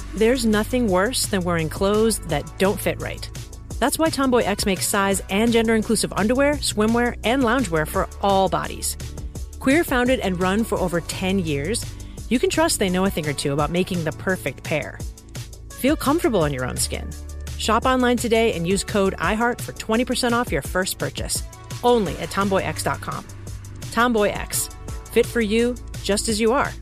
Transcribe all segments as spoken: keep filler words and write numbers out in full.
There's nothing worse than wearing clothes that don't fit right. That's why Tomboy X makes size and gender-inclusive underwear, swimwear, and loungewear for all bodies. Queer founded and run for over ten years, you can trust they know a thing or two about making the perfect pair. Feel comfortable in your own skin. Shop online today and use code iHeart for twenty percent off your first purchase. Only at tomboy x dot com. Tomboy X. Fit for you, just as you are.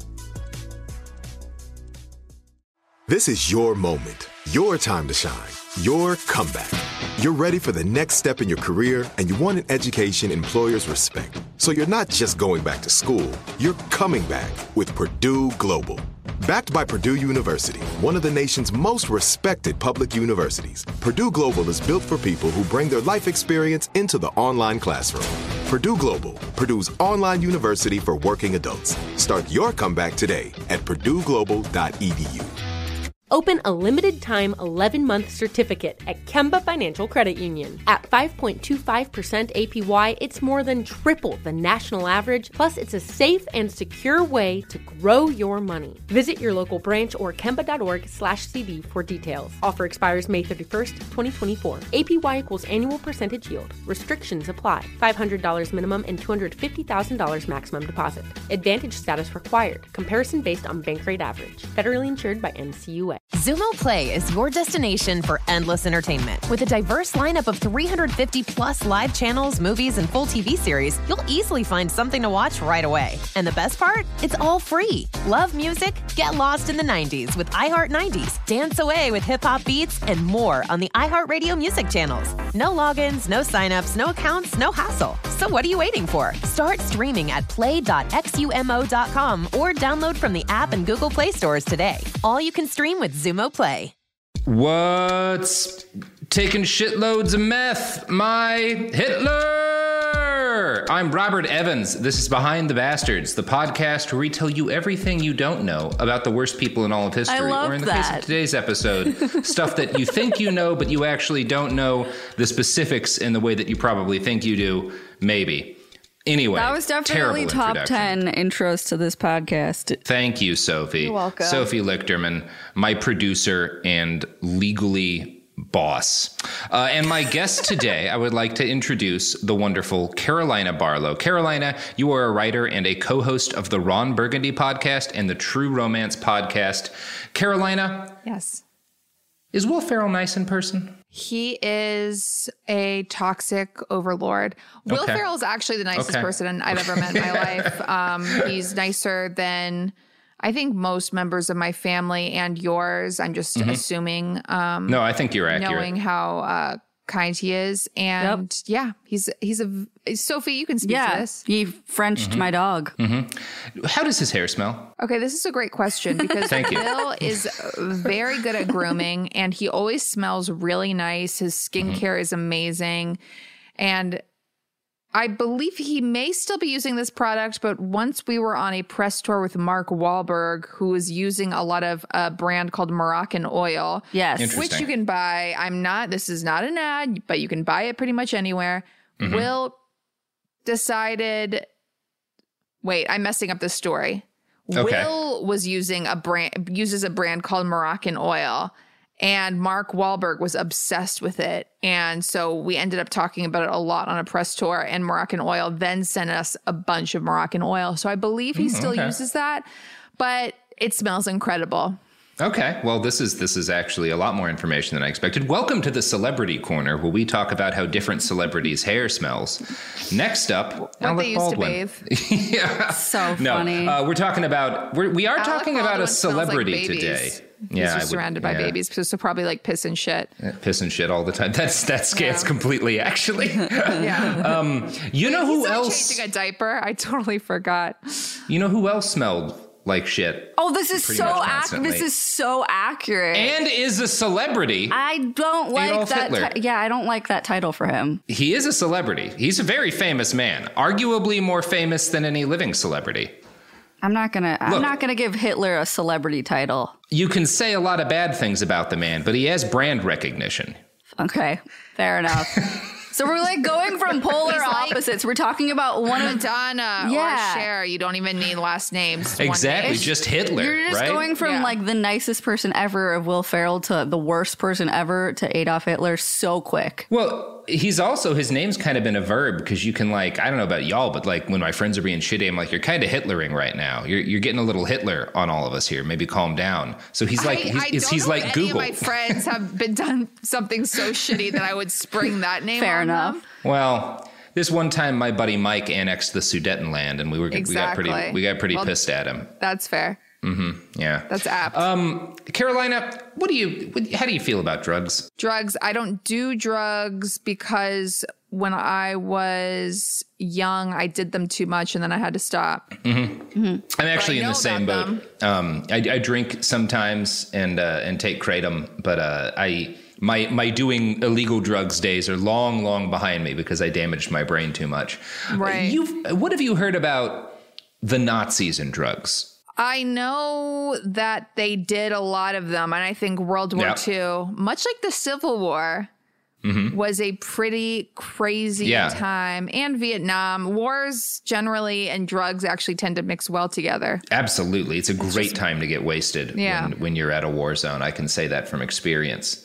This is your moment, your time to shine, your comeback. You're ready for the next step in your career, and you want an education employers respect. So you're not just going back to school, you're coming back with Purdue Global. Backed by Purdue University, one of the nation's most respected public universities, Purdue Global is built for people who bring their life experience into the online classroom. Purdue Global, Purdue's online university for working adults. Start your comeback today at purdue global dot e d u. Open a limited-time eleven-month certificate at Kemba Financial Credit Union. At five point two five percent A P Y, it's more than triple the national average, plus it's a safe and secure way to grow your money. Visit your local branch or kemba.org slash CD for details. Offer expires May thirty-first, twenty twenty-four. A P Y equals annual percentage yield. Restrictions apply. five hundred dollars minimum and two hundred fifty thousand dollars maximum deposit. Advantage status required. Comparison based on bank rate average. Federally insured by N C U A. Xumo Play is your destination for endless entertainment. With a diverse lineup of three hundred fifty plus live channels, movies, and full T V series, you'll easily find something to watch right away. And the best part? It's all free. Love music? Get lost in the nineties with iHeart nineties. Dance away with hip-hop beats and more on the iHeartRadio music channels. No logins, no signups, no accounts, no hassle. So what are you waiting for? Start streaming at play dot x u m o dot com or download from the app and Google Play stores today. All you can stream with Xumo Play. What's taking shitloads of meth? My Hitler! I'm Robert Evans. This is Behind the Bastards, the podcast where we tell you everything you don't know about the worst people in all of history. I love or in the that. case of today's episode, stuff that you think you know, but you actually don't know the specifics in the way that you probably think you do. Maybe. Anyway, that was definitely top ten intros to this podcast. Thank you, Sophie. You're welcome. Sophie Lichterman, my producer and legally boss. Uh, and my guest today, I would like to introduce the wonderful Carolina Barlow. Carolina, you are a writer and a co-host of the Ron Burgundy podcast and the True Romance podcast. Carolina? Yes. Is Will Ferrell nice in person? He is a toxic overlord. Will okay. Ferrell is actually the nicest okay. person I've ever met in my life. Um, he's nicer than I think most members of my family and yours. I'm just mm-hmm. assuming. Um, no, I think you're accurate. Knowing how uh, kind he is. And yep. yeah, he's he's a Sophie, you can speak yeah, to this. He Frenched mm-hmm. my dog. Mm-hmm. How does his hair smell? Okay, this is a great question because Thank you. Bill is very good at grooming and he always smells really nice. His skincare mm-hmm. is amazing. And I believe he may still be using this product, but once we were on a press tour with Mark Wahlberg, who is using a lot of a brand called Moroccan Oil. Yes. Which you can buy. I'm not, this is not an ad, but you can buy it pretty much anywhere. Mm-hmm. Will decided, wait, I'm messing up the story. Okay. Will was using a brand, uses a brand called Moroccan Oil. And Mark Wahlberg was obsessed with it. And so we ended up talking about it a lot on a press tour. And Moroccan Oil then sent us a bunch of Moroccan Oil. So I believe he mm, still okay. uses that. But it smells incredible. Okay. Well, this is this is actually a lot more information than I expected. Welcome to the Celebrity Corner, where we talk about how different celebrities' hair smells. Next up, what Alec they used Baldwin. to bathe. yeah. So funny. No, uh, we're talking about, we're, we are Alec talking Baldwin about a celebrity like today. He's Yeah, just surrounded would, by yeah. babies, so, so probably like piss and shit. Yeah, piss and shit all the time. That's that scans Yeah. completely, actually. yeah. Um, you know who He's else? Changing a diaper. I totally forgot. You know who else smelled like shit? Oh, this is so ac- this is so accurate. And is a celebrity. I don't like Adolf that. Hitler. Ti- yeah, I don't like that title for him. He is a celebrity. He's a very famous man, arguably more famous than any living celebrity. I'm not gonna. I'm Look, not gonna give Hitler a celebrity title. You can say a lot of bad things about the man, but he has brand recognition. Okay, fair enough. So we're like going from polar like, opposites. We're talking about one of Madonna yeah. or Cher. You don't even need last names. Exactly, name. Just Hitler. You're just right? going from yeah. like the nicest person ever of Will Ferrell to the worst person ever to Adolf Hitler so quick. Well, he's also, his name's kind of been a verb because you can like, I don't know about y'all, but like when my friends are being shitty, I'm like, you're kind of Hitlering right now. You're you're getting a little Hitler on all of us here. Maybe calm down. So he's like, I, he's, I don't he's know like if Google. Any of my friends have been done something so shitty that I would spring that name Fair on enough. them. Well, this one time my buddy Mike annexed the Sudetenland and we were exactly. we got pretty we got pretty well, pissed at him. That's fair. Mm-hmm. Yeah. That's apt. Um, Carolina, what do you, what, how do you feel about drugs? Drugs. I don't do drugs because when I was young, I did them too much and then I had to stop. Mm-hmm. Mm-hmm. I'm actually in the same boat. Um, I, I drink sometimes and, uh, and take kratom, but, uh, I, My my doing illegal drugs days are long, long behind me because I damaged my brain too much. Right. You've, what have you heard about the Nazis and drugs? I know that they did a lot of them. And I think World War yep. Two, much like the Civil War, mm-hmm. was a pretty crazy yeah. time. And Vietnam. Wars generally and drugs actually tend to mix well together. Absolutely. It's a it's great just, time to get wasted yeah. when, when you're at a war zone. I can say that from experience.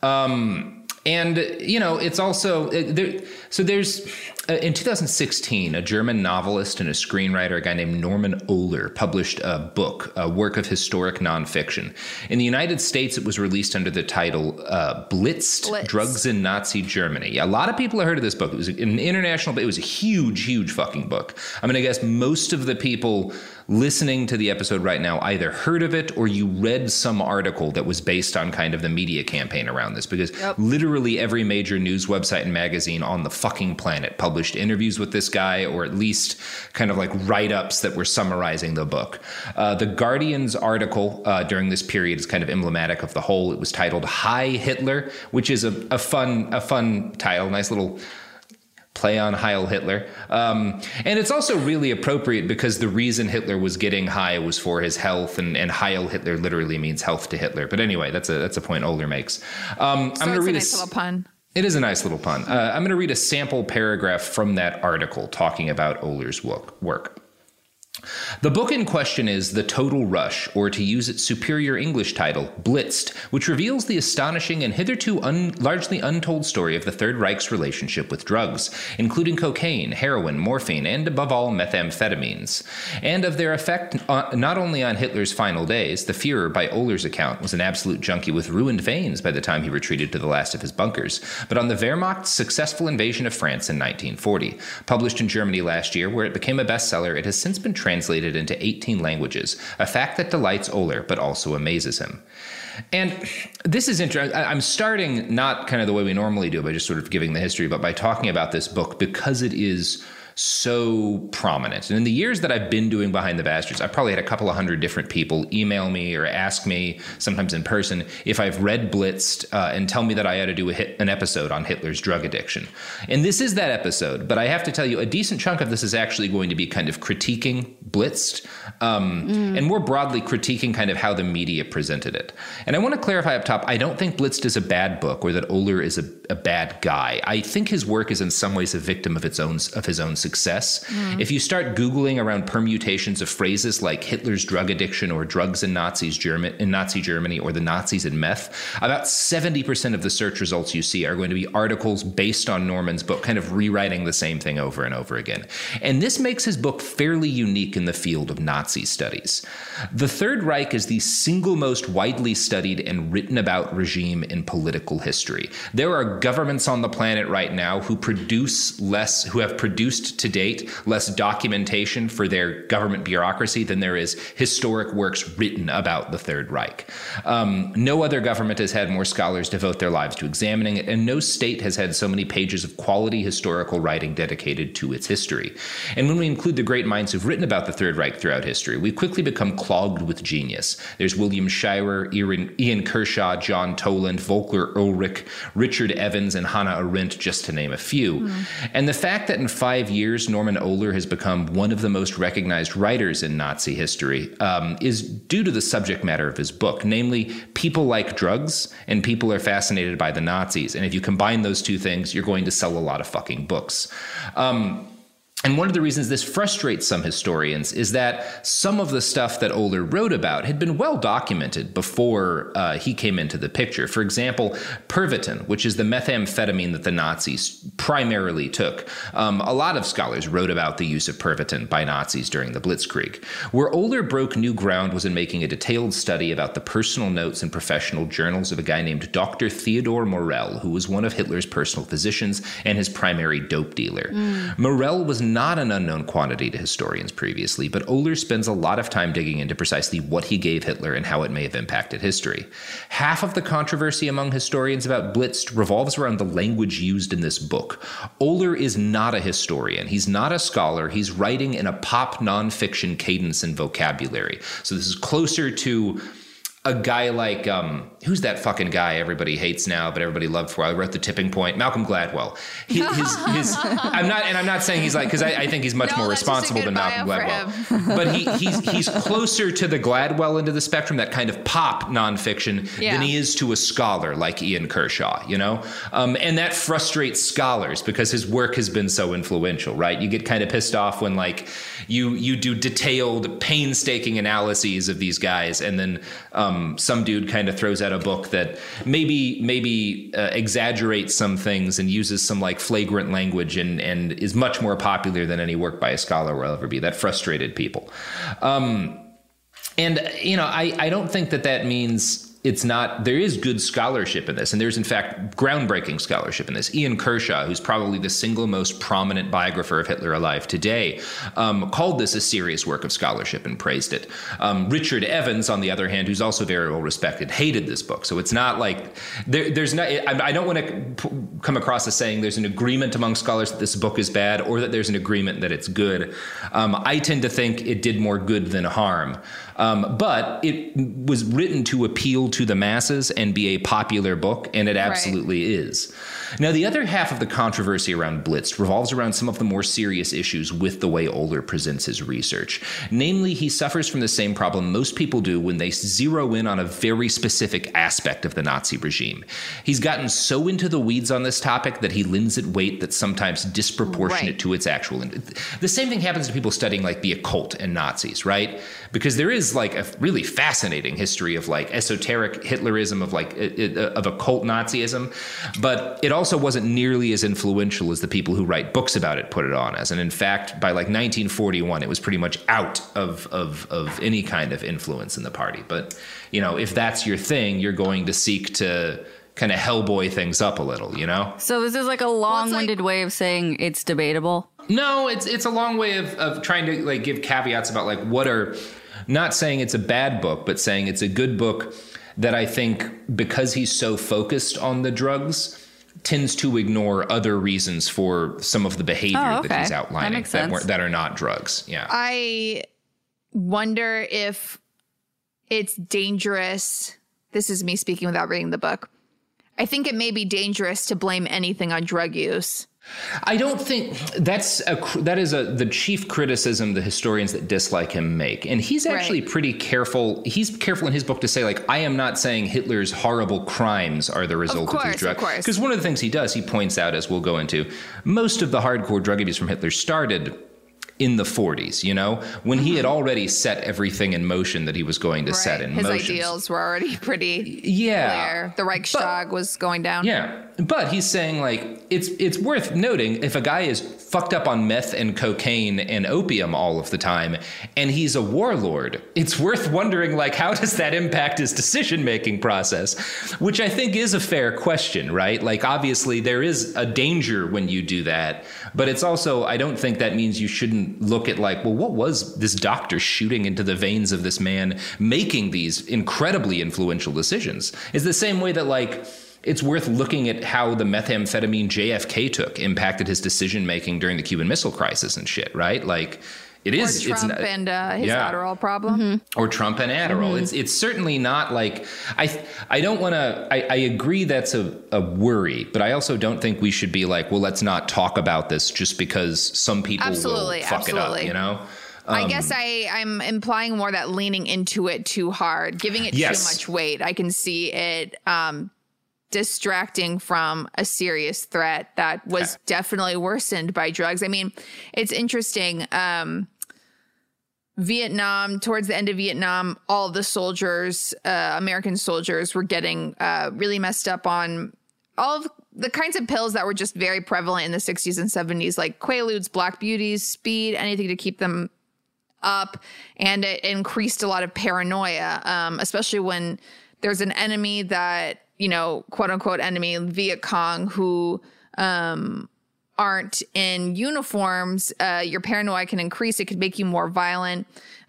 Um, and, you know, it's also uh, there. So there's uh, in two thousand sixteen, a German novelist and a screenwriter, a guy named Norman Ohler, published a book, a work of historic nonfiction. In the United States, it was released under the title uh, Blitzed, Blitz. Drugs in Nazi Germany. A lot of people have heard of this book. It was an international, but it was a huge, huge fucking book. I'm going to guess most of the people listening to the episode right now either heard of it or you read some article that was based on kind of the media campaign around this, because yep. literally every major news website and magazine on the fucking planet published interviews with this guy, or at least kind of like write-ups that were summarizing the book. Uh, the Guardian's article uh, during this period is kind of emblematic of the whole. It was titled Hi Hitler, which is a, a fun, a fun title, nice little play on Heil Hitler. Um, and it's also really appropriate because the reason Hitler was getting high was for his health, and, and Heil Hitler literally means health to Hitler. But anyway, that's a that's a point Ohler makes. Um, so I'm going to read a nice little pun. It is a nice little pun. Uh, I'm going to read a sample paragraph from that article talking about Ohler's work. The book in question is The Total Rush, or to use its superior English title, Blitzed, which reveals the astonishing and hitherto un- largely untold story of the Third Reich's relationship with drugs, including cocaine, heroin, morphine, and above all, methamphetamines, and of their effect on, not only on Hitler's final days. The Führer, by Ohler's account, was an absolute junkie with ruined veins by the time he retreated to the last of his bunkers, but on the Wehrmacht's successful invasion of France in nineteen forty. Published in Germany last year, where it became a bestseller, it has since been translated into eighteen languages, a fact that delights Ohler but also amazes him. And this is interesting. I'm starting not kind of the way we normally do by just sort of giving the history, but by talking about this book because it is so prominent. And in the years that I've been doing Behind the Bastards, I've probably had a couple of hundred different people email me or ask me, sometimes in person, if I've read Blitzed uh, and tell me that I ought to do a hit, an episode on Hitler's drug addiction. And this is that episode, but I have to tell you, a decent chunk of this is actually going to be kind of critiquing Blitzed, um, mm. and more broadly critiquing kind of how the media presented it. And I want to clarify up top, I don't think Blitzed is a bad book or that Ohler is a, a bad guy. I think his work is in some ways a victim of its own of his own success. Mm. If you start Googling around permutations of phrases like Hitler's drug addiction or drugs in Nazis German in Nazi Germany or the Nazis in meth, about seventy percent of the search results you see are going to be articles based on Norman's book, kind of rewriting the same thing over and over again. And this makes his book fairly unique in the field of Nazi studies. The Third Reich is the single most widely studied and written about regime in political history. There are governments on the planet right now who produce less, who have produced to date less documentation for their government bureaucracy than there is historic works written about the Third Reich. Um, no other government has had more scholars devote their lives to examining it, and no state has had so many pages of quality historical writing dedicated to its history. And when we include the great minds who've written about the Third Reich throughout history, we quickly become clogged with genius. There's William Shirer, Ian, Ian Kershaw, John Toland, Volker Ulrich, Richard Evans, and Hannah Arendt, just to name a few. Mm. And the fact that in five years years, Norman Ohler has become one of the most recognized writers in Nazi history um, is due to the subject matter of his book. Namely, people like drugs and people are fascinated by the Nazis. And if you combine those two things, you're going to sell a lot of fucking books. Um, And one of the reasons this frustrates some historians is that some of the stuff that Ohler wrote about had been well documented before uh, he came into the picture. For example, Pervitin, which is the methamphetamine that the Nazis primarily took. Um, a lot of scholars wrote about the use of Pervitin by Nazis during the Blitzkrieg. Where Ohler broke new ground was in making a detailed study about the personal notes and professional journals of a guy named Doctor Theodor Morell, who was one of Hitler's personal physicians and his primary dope dealer. Mm. Morell was not an unknown quantity to historians previously, but Ohler spends a lot of time digging into precisely what he gave Hitler and how it may have impacted history. Half of the controversy among historians about Blitz revolves around the language used in this book. Ohler is not a historian. He's not a scholar. He's writing in a pop nonfiction cadence and vocabulary. So this is closer to a guy like, um, who's that fucking guy everybody hates now, but everybody loved for a while? I wrote The Tipping Point. Malcolm Gladwell. He, his, his, I'm not, and I'm not saying he's like, because I, I think he's much no, more responsible than Malcolm Gladwell. But he, he's he's closer to the Gladwell end of the spectrum, that kind of pop nonfiction, yeah. than he is to a scholar like Ian Kershaw, you know? Um, and that frustrates scholars because his work has been so influential, right? You get kind of pissed off when like you you do detailed, painstaking analyses of these guys, and then um, some dude kind of throws out a book that maybe maybe uh, exaggerates some things and uses some like flagrant language and and is much more popular than any work by a scholar will ever be. That frustrated people. Um, and, you know, I, I don't think that that means it's not, there is good scholarship in this. And there's, in fact, groundbreaking scholarship in this. Ian Kershaw, who's probably the single most prominent biographer of Hitler alive today, um, called this a serious work of scholarship and praised it. Um, Richard Evans, on the other hand, who's also very well respected, hated this book. So it's not like, there, there's not, I, I don't want to p- come across as saying there's an agreement among scholars that this book is bad or that there's an agreement that it's good. Um, I tend to think it did more good than harm. Um, but it was written to appeal to the masses and be a popular book, and it absolutely right. is. Now, the other half of the controversy around Blitz revolves around some of the more serious issues with the way Ohler presents his research. Namely, he suffers from the same problem most people do when they zero in on a very specific aspect of the Nazi regime. He's gotten so into the weeds on this topic that he lends it weight that's sometimes disproportionate right. to its actual. The same thing happens to people studying like the occult and Nazis, right? Because there is like a really fascinating history of like esoteric Hitlerism, of like of occult Nazism, but it also wasn't nearly as influential as the people who write books about it put it on as. And in fact, by like nineteen forty-one, it was pretty much out of of of any kind of influence in the party. But, you know, if that's your thing, you're going to seek to kind of Hellboy things up a little, you know? So this is like a long-winded well, like, way of saying it's debatable? No, it's it's a long way of, of trying to like give caveats about like what are, not saying it's a bad book, but saying it's a good book that I think because he's so focused on the drugs tends to ignore other reasons for some of the behavior oh, okay. that he's outlining that, that, that are not drugs. Yeah. I wonder if it's dangerous. This is me speaking without reading the book. I think it may be dangerous to blame anything on drug use. I don't think that's a, that is a, the chief criticism the historians that dislike him make. And he's actually right. pretty careful. He's careful in his book to say, like, I am not saying Hitler's horrible crimes are the result of, course, of his drugs. Because one of the things he does, he points out, as we'll go into, most of the hardcore drug abuse from Hitler started in the forties, you know, when he had already set everything in motion that he was going to right. set in His motion. His ideals were already pretty yeah. clear. The Reichstag but, was going down. Yeah. But he's saying, like, it's it's worth noting if a guy is fucked up on meth and cocaine and opium all of the time and he's a warlord, it's worth wondering, like, how does that impact his decision-making process? Which I think is a fair question, right? Like, obviously, there is a danger when you do that. But it's also, I don't think that means you shouldn't look at, like, well, what was this doctor shooting into the veins of this man making these incredibly influential decisions? It's the same way that, like, it's worth looking at how the methamphetamine J F K took impacted his decision-making during the Cuban Missile Crisis and shit, right? Like, It is. Or Trump it's, and uh, his yeah. Adderall problem. Mm-hmm. Or Trump and Adderall. Mm-hmm. It's it's certainly not like I I don't want to. I, I agree that's a, a worry, but I also don't think we should be like, well, let's not talk about this just because some people absolutely, will fuck absolutely. it up. You know. Um, I guess I, I'm implying more that leaning into it too hard, giving it yes. too much weight. I can see it um, distracting from a serious threat that was okay. definitely worsened by drugs. I mean, it's interesting. Um, Vietnam, towards the end of Vietnam, all the soldiers, uh, American soldiers, were getting uh, really messed up on all of the kinds of pills that were just very prevalent in the sixties and seventies, like Quaaludes, Black Beauties, speed, anything to keep them up. And it increased a lot of paranoia, um, especially when there's an enemy that, you know, quote unquote enemy, Viet Cong, who um, aren't in uniforms. Uh, your paranoia can increase. It could make you more violent.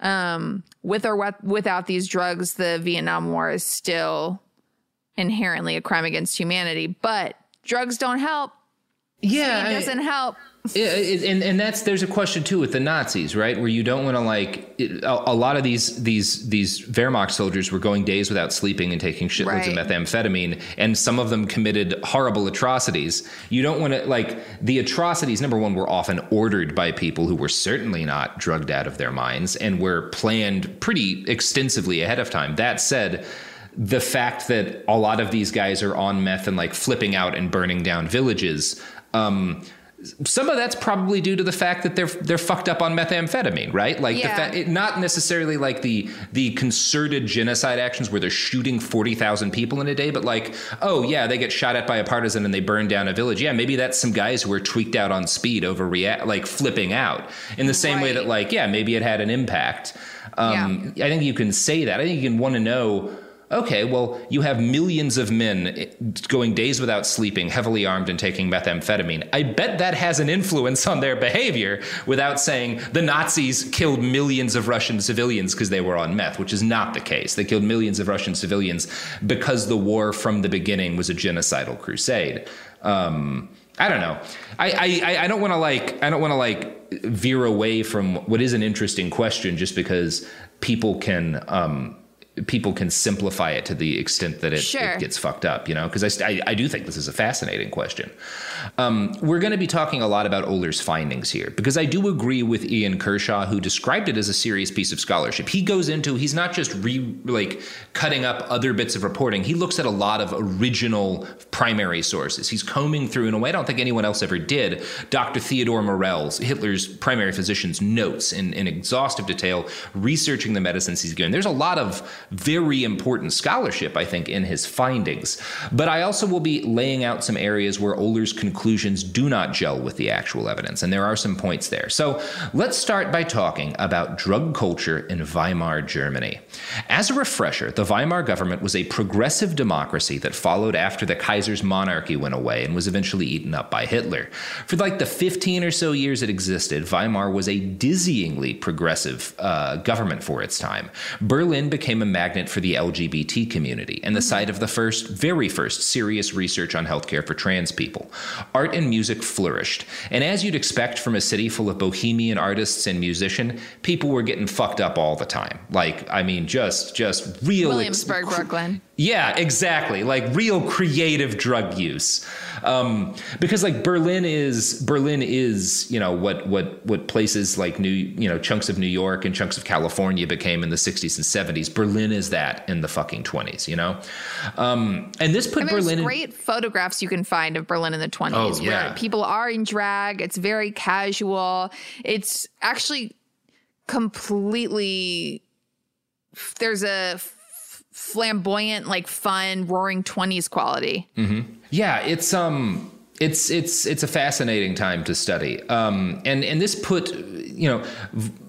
Um, with or with, without these drugs, the Vietnam War is still inherently a crime against humanity. But drugs don't help. Yeah, Speed doesn't I, help. Yeah, and and that's there's a question too with the Nazis, right? Where you don't want to like it, a, a lot of these these these Wehrmacht soldiers were going days without sleeping and taking shitloads right. of methamphetamine, and some of them committed horrible atrocities. You don't want to like the atrocities. Number one, were often ordered by people who were certainly not drugged out of their minds and were planned pretty extensively ahead of time. That said, the fact that a lot of these guys are on meth and like flipping out and burning down villages. Um, Some of that's probably due to the fact that they're they're fucked up on methamphetamine, right? Like yeah. the fact, it, not necessarily like the the concerted genocide actions where they're shooting forty thousand people in a day, but like, oh yeah, they get shot at by a partisan and they burn down a village. Yeah, maybe that's some guys who are tweaked out on speed over rea- like flipping out in the same right. way that like, yeah, maybe it had an impact. Um, yeah. I think you can say that. I think you can want to know. Okay, well, you have millions of men going days without sleeping, heavily armed and taking methamphetamine. I bet that has an influence on their behavior without saying the Nazis killed millions of Russian civilians because they were on meth, which is not the case. They killed millions of Russian civilians because the war from the beginning was a genocidal crusade. Um, I don't know. I, I, I don't want to like I don't want to like veer away from what is an interesting question just because people can um, people can simplify it to the extent that it, sure. it gets fucked up, you know, because I, I, I do think this is a fascinating question. Um, we're going to be talking a lot about Ohler's findings here, because I do agree with Ian Kershaw, who described it as a serious piece of scholarship. He goes into, he's not just re, like cutting up other bits of reporting. He looks at a lot of original primary sources. He's combing through in a way I don't think anyone else ever did. Doctor Theodore Morell's, Hitler's primary physician's notes in, in exhaustive detail, researching the medicines he's given. There's a lot of very important scholarship, I think, in his findings. But I also will be laying out some areas where Ohler's conclusions do not gel with the actual evidence, and there are some points there. So let's start by talking about drug culture in Weimar Germany. As a refresher, the Weimar government was a progressive democracy that followed after the Kaiser's monarchy went away and was eventually eaten up by Hitler. For like the fifteen or so years it existed, Weimar was a dizzyingly progressive uh, government for its time. Berlin became a magnet for the L G B T community and the site of the first, very first serious research on healthcare for trans people. Art and music flourished. And as you'd expect from a city full of bohemian artists and musicians, people were getting fucked up all the time. Like, I mean, just, just real. Williamsburg, ex- Brooklyn. Yeah, exactly. Like real creative drug use. Um, because like Berlin is, Berlin is, you know, what, what, what places like New, you know, chunks of New York and chunks of California became in the sixties and seventies. Berlin is that in the fucking twenties, you know? Um, and this put and Berlin there's in great photographs you can find of Berlin in the twenties oh, yeah. where people are in drag. It's very casual. It's actually completely, there's a flamboyant, like fun, roaring twenties quality. Mm-hmm. Yeah, it's um, it's it's it's a fascinating time to study. Um, and and this put, you know,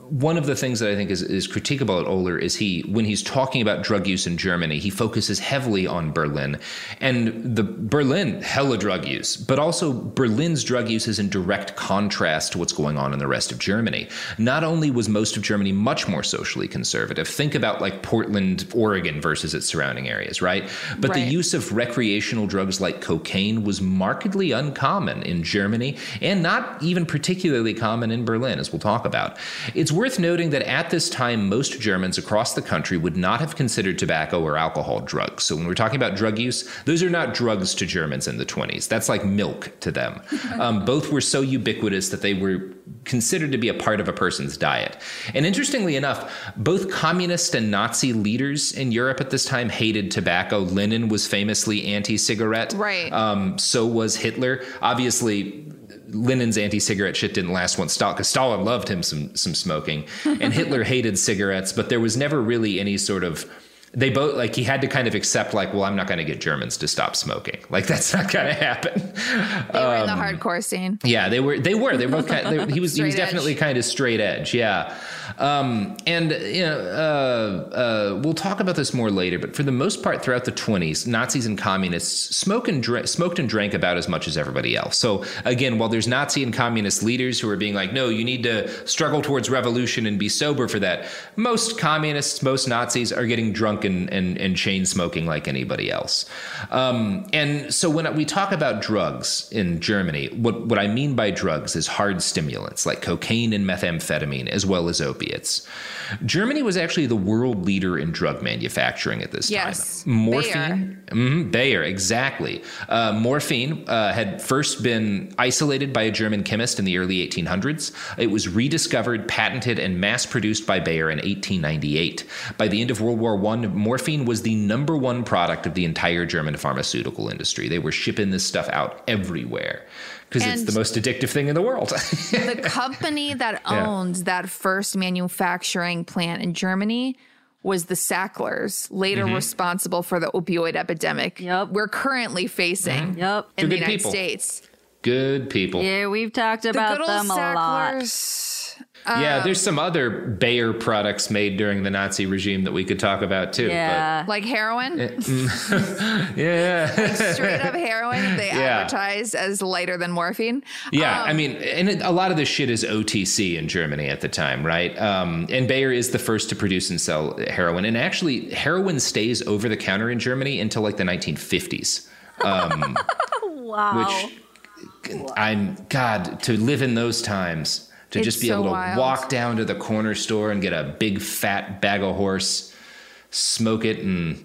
one of the things that I think is, is critiquable at Oehler is he, when he's talking about drug use in Germany, he focuses heavily on Berlin. And the Berlin, hella drug use, but also Berlin's drug use is in direct contrast to what's going on in the rest of Germany. Not only was most of Germany much more socially conservative, think about like Portland, Oregon versus its surrounding areas, right? But right. the use of recreational drugs like cocaine was markedly uncommon in Germany and not even particularly common in Berlin, as we'll talk about. It's worth noting that at this time, most Germans across the country would not have considered tobacco or alcohol drugs. So when we're talking about drug use, those are not drugs to Germans in the twenties. That's like milk to them. Um, both were so ubiquitous that they were considered to be a part of a person's diet. And interestingly enough, both communist and Nazi leaders in Europe at this time hated tobacco. Lenin was famously anti-cigarette. Right. Um, so was Hitler. Obviously, Lenin's anti-cigarette shit didn't last once Stalin, because Stalin loved him some some smoking, and Hitler hated cigarettes, but there was never really any sort of, they both, like, he had to kind of accept, like, well, I'm not going to get Germans to stop smoking. Like, that's not going to happen. They were um, in the hardcore scene. Yeah, they were. They were. They were both. Kind of, they, he was. he was definitely edge. kind of straight edge. Yeah. Um, and you know, uh, uh, we'll talk about this more later. But for the most part, throughout the twenties, Nazis and communists smoke and dr- smoked and drank about as much as everybody else. So again, while there's Nazi and communist leaders who are being like, no, you need to struggle towards revolution and be sober for that, most communists, most Nazis are getting drunk and and, and chain smoking like anybody else. Um, and so when we talk about drugs in Germany, what what I mean by drugs is hard stimulants like cocaine and methamphetamine, as well as opiates. Germany was actually the world leader in drug manufacturing at this yes. time. Morphine, Bayer, mm-hmm, Bayer exactly. Uh, morphine uh, had first been isolated by a German chemist in the early eighteen hundreds. It was rediscovered, patented, and mass-produced by Bayer in eighteen ninety-eight. By the end of World War One, morphine was the number one product of the entire German pharmaceutical industry. They were shipping this stuff out everywhere, because it's the most addictive thing in the world. The company that owned yeah. that first manufacturing plant in Germany was the Sacklers, later mm-hmm. responsible for the opioid epidemic yep. we're currently facing mm-hmm. yep. in They're the United people. States. Good people. Yeah, we've talked about the good them old a lot. Sacklers. Yeah, Um, there's some other Bayer products made during the Nazi regime that we could talk about too. Yeah. Like heroin? But, yeah. Like straight up heroin they Yeah. advertised as lighter than morphine. Yeah, Um, I mean, and it, a lot of this shit is O T C in Germany at the time, right? Um, and Bayer is the first to produce and sell heroin. And actually, heroin stays over the counter in Germany until like the nineteen fifties. Um, wow. Which, I'm, God, to live in those times, to It's just be so able to wild. walk down to the corner store and get a big fat bag of horse, smoke it, and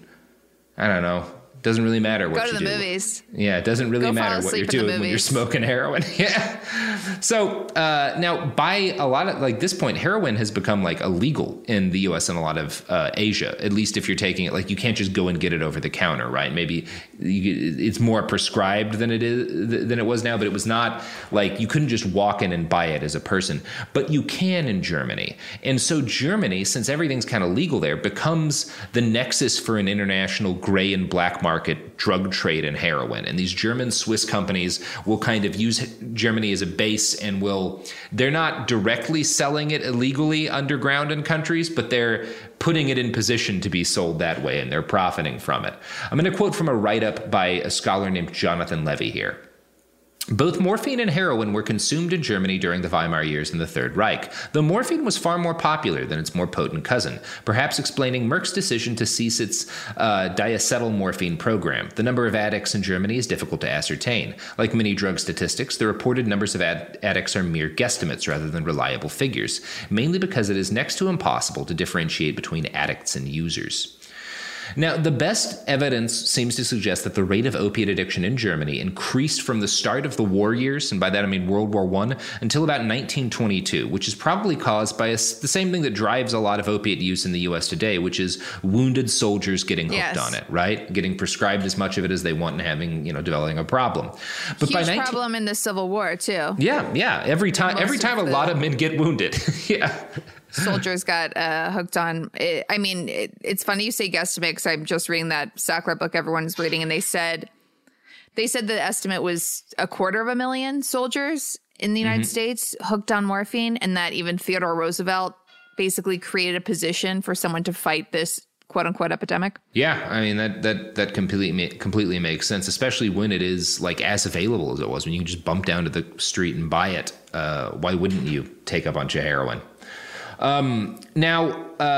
I don't know. Doesn't really matter what Go you to the do. movies. Yeah, it doesn't really Go fall matter what asleep you're in the doing when you're movies. smoking heroin. Yeah. So uh, now, by a lot of like this point, heroin has become like illegal in the U S and a lot of uh, Asia. At least if you're taking it, like you can't just go and get it over the counter, right? Maybe you, it's more prescribed than it is than it was now, but it was not like you couldn't just walk in and buy it as a person, but you can in Germany. And so Germany, since everything's kind of legal there, becomes the nexus for an international gray and black market drug trade in heroin. And these German Swiss companies will kind of use Germany as a base and will, they're not directly selling it illegally underground in countries, but they're putting it in position to be sold that way, and they're profiting from it. I'm going to quote from a write-up by a scholar named Jonathan Levy here. Both morphine and heroin were consumed in Germany during the Weimar years and the Third Reich, though morphine was far more popular than its more potent cousin, perhaps explaining Merck's decision to cease its uh, diacetyl morphine program. The number of addicts in Germany is difficult to ascertain. Like many drug statistics, the reported numbers of ad- addicts are mere guesstimates rather than reliable figures, mainly because it is next to impossible to differentiate between addicts and users. Now, the best evidence seems to suggest that the rate of opiate addiction in Germany increased from the start of the war years, and by that I mean World War One, until about nineteen twenty-two, which is probably caused by a, the same thing that drives a lot of opiate use in the U S today, which is wounded soldiers getting hooked Yes. on it, right? Getting prescribed as much of it as they want and having, you know, developing a problem. But Huge by nineteen problem in the Civil War, too. Yeah, yeah. Every time, Most every time a of lot the- of men get wounded. Yeah. Soldiers got uh, hooked on it. I mean, it, it's funny you say guesstimate because I'm just reading that Sackler book everyone's reading, and they said they said the estimate was a quarter of a million soldiers in the United Mm-hmm. States hooked on morphine, and that even Theodore Roosevelt basically created a position for someone to fight this quote unquote epidemic? Yeah, I mean that that that completely completely makes sense, especially when it is like as available as it was, when you can just bump down to the street and buy it. Uh, why wouldn't you take a bunch of heroin? Um, now,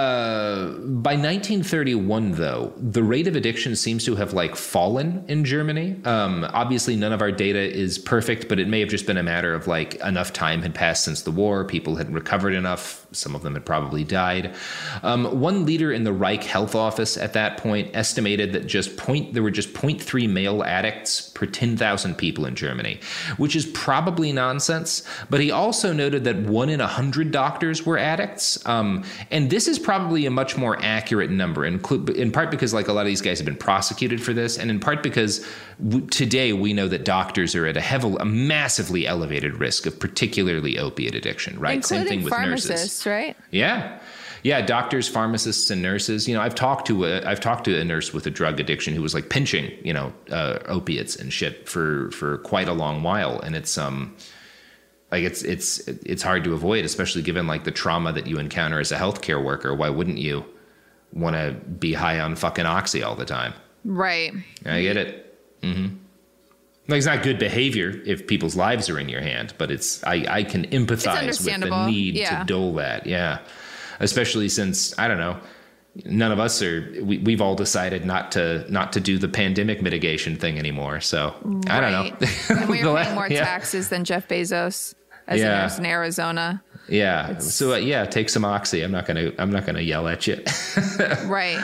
uh, by nineteen thirty-one, though, the rate of addiction seems to have like fallen in Germany. Um, obviously, none of our data is perfect, but it may have just been a matter of like enough time had passed since the war. People had recovered enough. Some of them had probably died. Um, one leader in the Reich Health Office at that point estimated that just point there were just zero point three male addicts per ten thousand people in Germany, which is probably nonsense. But he also noted that one in one hundred doctors were addicts. Um, and this is probably a much more accurate number, in, in part because like a lot of these guys have been prosecuted for this, and in part because w- today we know that doctors are at a heavily, a massively elevated risk of particularly opiate addiction, right? Including Same thing with pharmacists, nurses. Right? Yeah. Yeah, doctors, pharmacists, and nurses. You know, I've talked to a, I've talked to a nurse with a drug addiction who was like pinching, you know, uh, opiates and shit for for quite a long while, and it's um. Like it's it's it's hard to avoid, especially given like the trauma that you encounter as a healthcare worker. Why wouldn't you want to be high on fucking oxy all the time? Right. I get it. Mm-hmm. Like it's not good behavior if people's lives are in your hand, but it's I, I can empathize with the need yeah. to dole that. Yeah, especially since I don't know. None of us are. We, we've all decided not to not to do the pandemic mitigation thing anymore. So right. I don't know. And we're paying more yeah. taxes than Jeff Bezos as yeah. a nurse in Arizona. Yeah. It's... So uh, yeah, take some oxy. I'm not gonna. I'm not gonna yell at you. Right.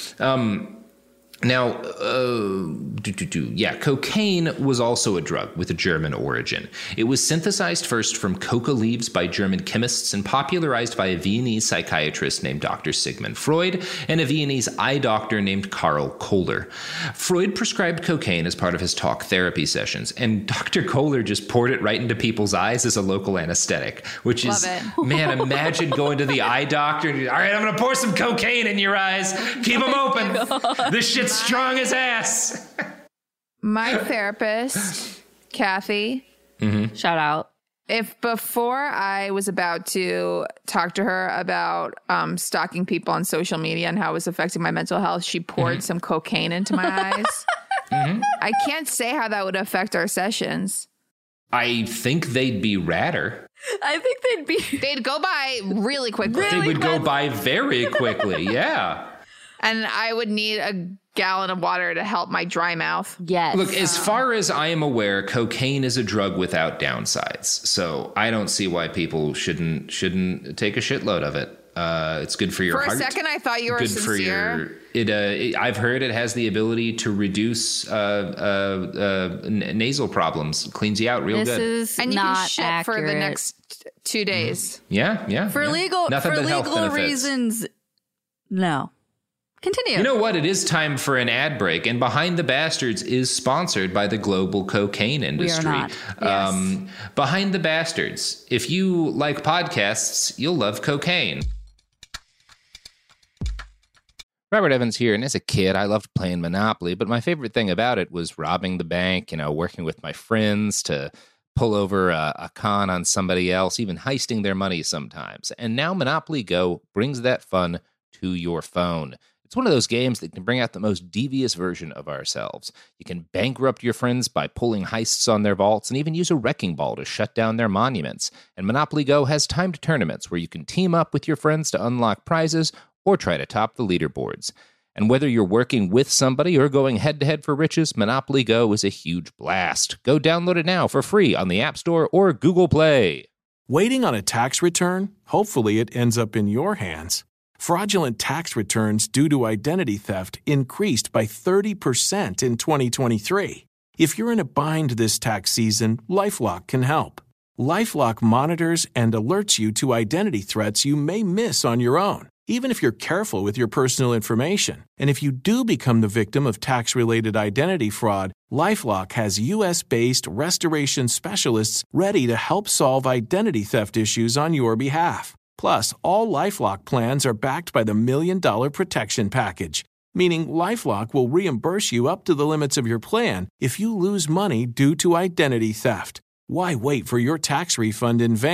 Um. Now, uh, do, do, do. yeah, cocaine was also a drug with a German origin. It was synthesized first from coca leaves by German chemists and popularized by a Viennese psychiatrist named Doctor Sigmund Freud and a Viennese eye doctor named Karl Kohler. Freud prescribed cocaine as part of his talk therapy sessions, and Doctor Kohler just poured it right into people's eyes as a local anesthetic, which Love is, it. man, imagine going to the eye doctor and, all right, I'm going to pour some cocaine in your eyes. Keep them open. This shit's strong as ass. My therapist, Kathy, mm-hmm. shout out. If before I was about to talk to her about um, stalking people on social media and how it was affecting my mental health, she poured mm-hmm. some cocaine into my eyes. Mm-hmm. I can't say how that would affect our sessions. I think they'd be radder. I think they'd be... They'd go by really quickly. Really they would quick. go by very quickly, yeah. And I would need a gallon of water to help my dry mouth. Yes. Look, as far as I am aware, cocaine is a drug without downsides. So I don't see why people shouldn't shouldn't take a shitload of it. Uh, it's good for your for heart. For a second, I thought you were good sincere. For your, it, uh, it, I've heard it has the ability to reduce uh, uh, uh, n- nasal problems. Cleans you out real this good. Is and you not can shit accurate. for the next two days. Mm-hmm. Yeah, yeah. For yeah. legal, Nothing for but health legal benefits. reasons, no. Continue. You know what? It is time for an ad break. And Behind the Bastards is sponsored by the global cocaine industry. We are not. Um, yes. Behind the Bastards. If you like podcasts, you'll love cocaine. Robert Evans here, and as a kid, I loved playing Monopoly, but my favorite thing about it was robbing the bank, you know, working with my friends to pull over a, a con on somebody else, even heisting their money sometimes. And now Monopoly Go brings that fun to your phone. It's one of those games that can bring out the most devious version of ourselves. You can bankrupt your friends by pulling heists on their vaults and even use a wrecking ball to shut down their monuments. And Monopoly Go has timed tournaments where you can team up with your friends to unlock prizes or try to top the leaderboards. And whether you're working with somebody or going head-to-head for riches, Monopoly Go is a huge blast. Go download it now for free on the App Store or Google Play. Waiting on a tax return? Hopefully it ends up in your hands. Fraudulent tax returns due to identity theft increased by thirty percent in twenty twenty-three. If you're in a bind this tax season, LifeLock can help. LifeLock monitors and alerts you to identity threats you may miss on your own, even if you're careful with your personal information. And if you do become the victim of tax-related identity fraud, LifeLock has U S-based restoration specialists ready to help solve identity theft issues on your behalf. Plus, all LifeLock plans are backed by the Million Dollar Protection Package, meaning LifeLock will reimburse you up to the limits of your plan if you lose money due to identity theft. Why wait for your tax refund in vain?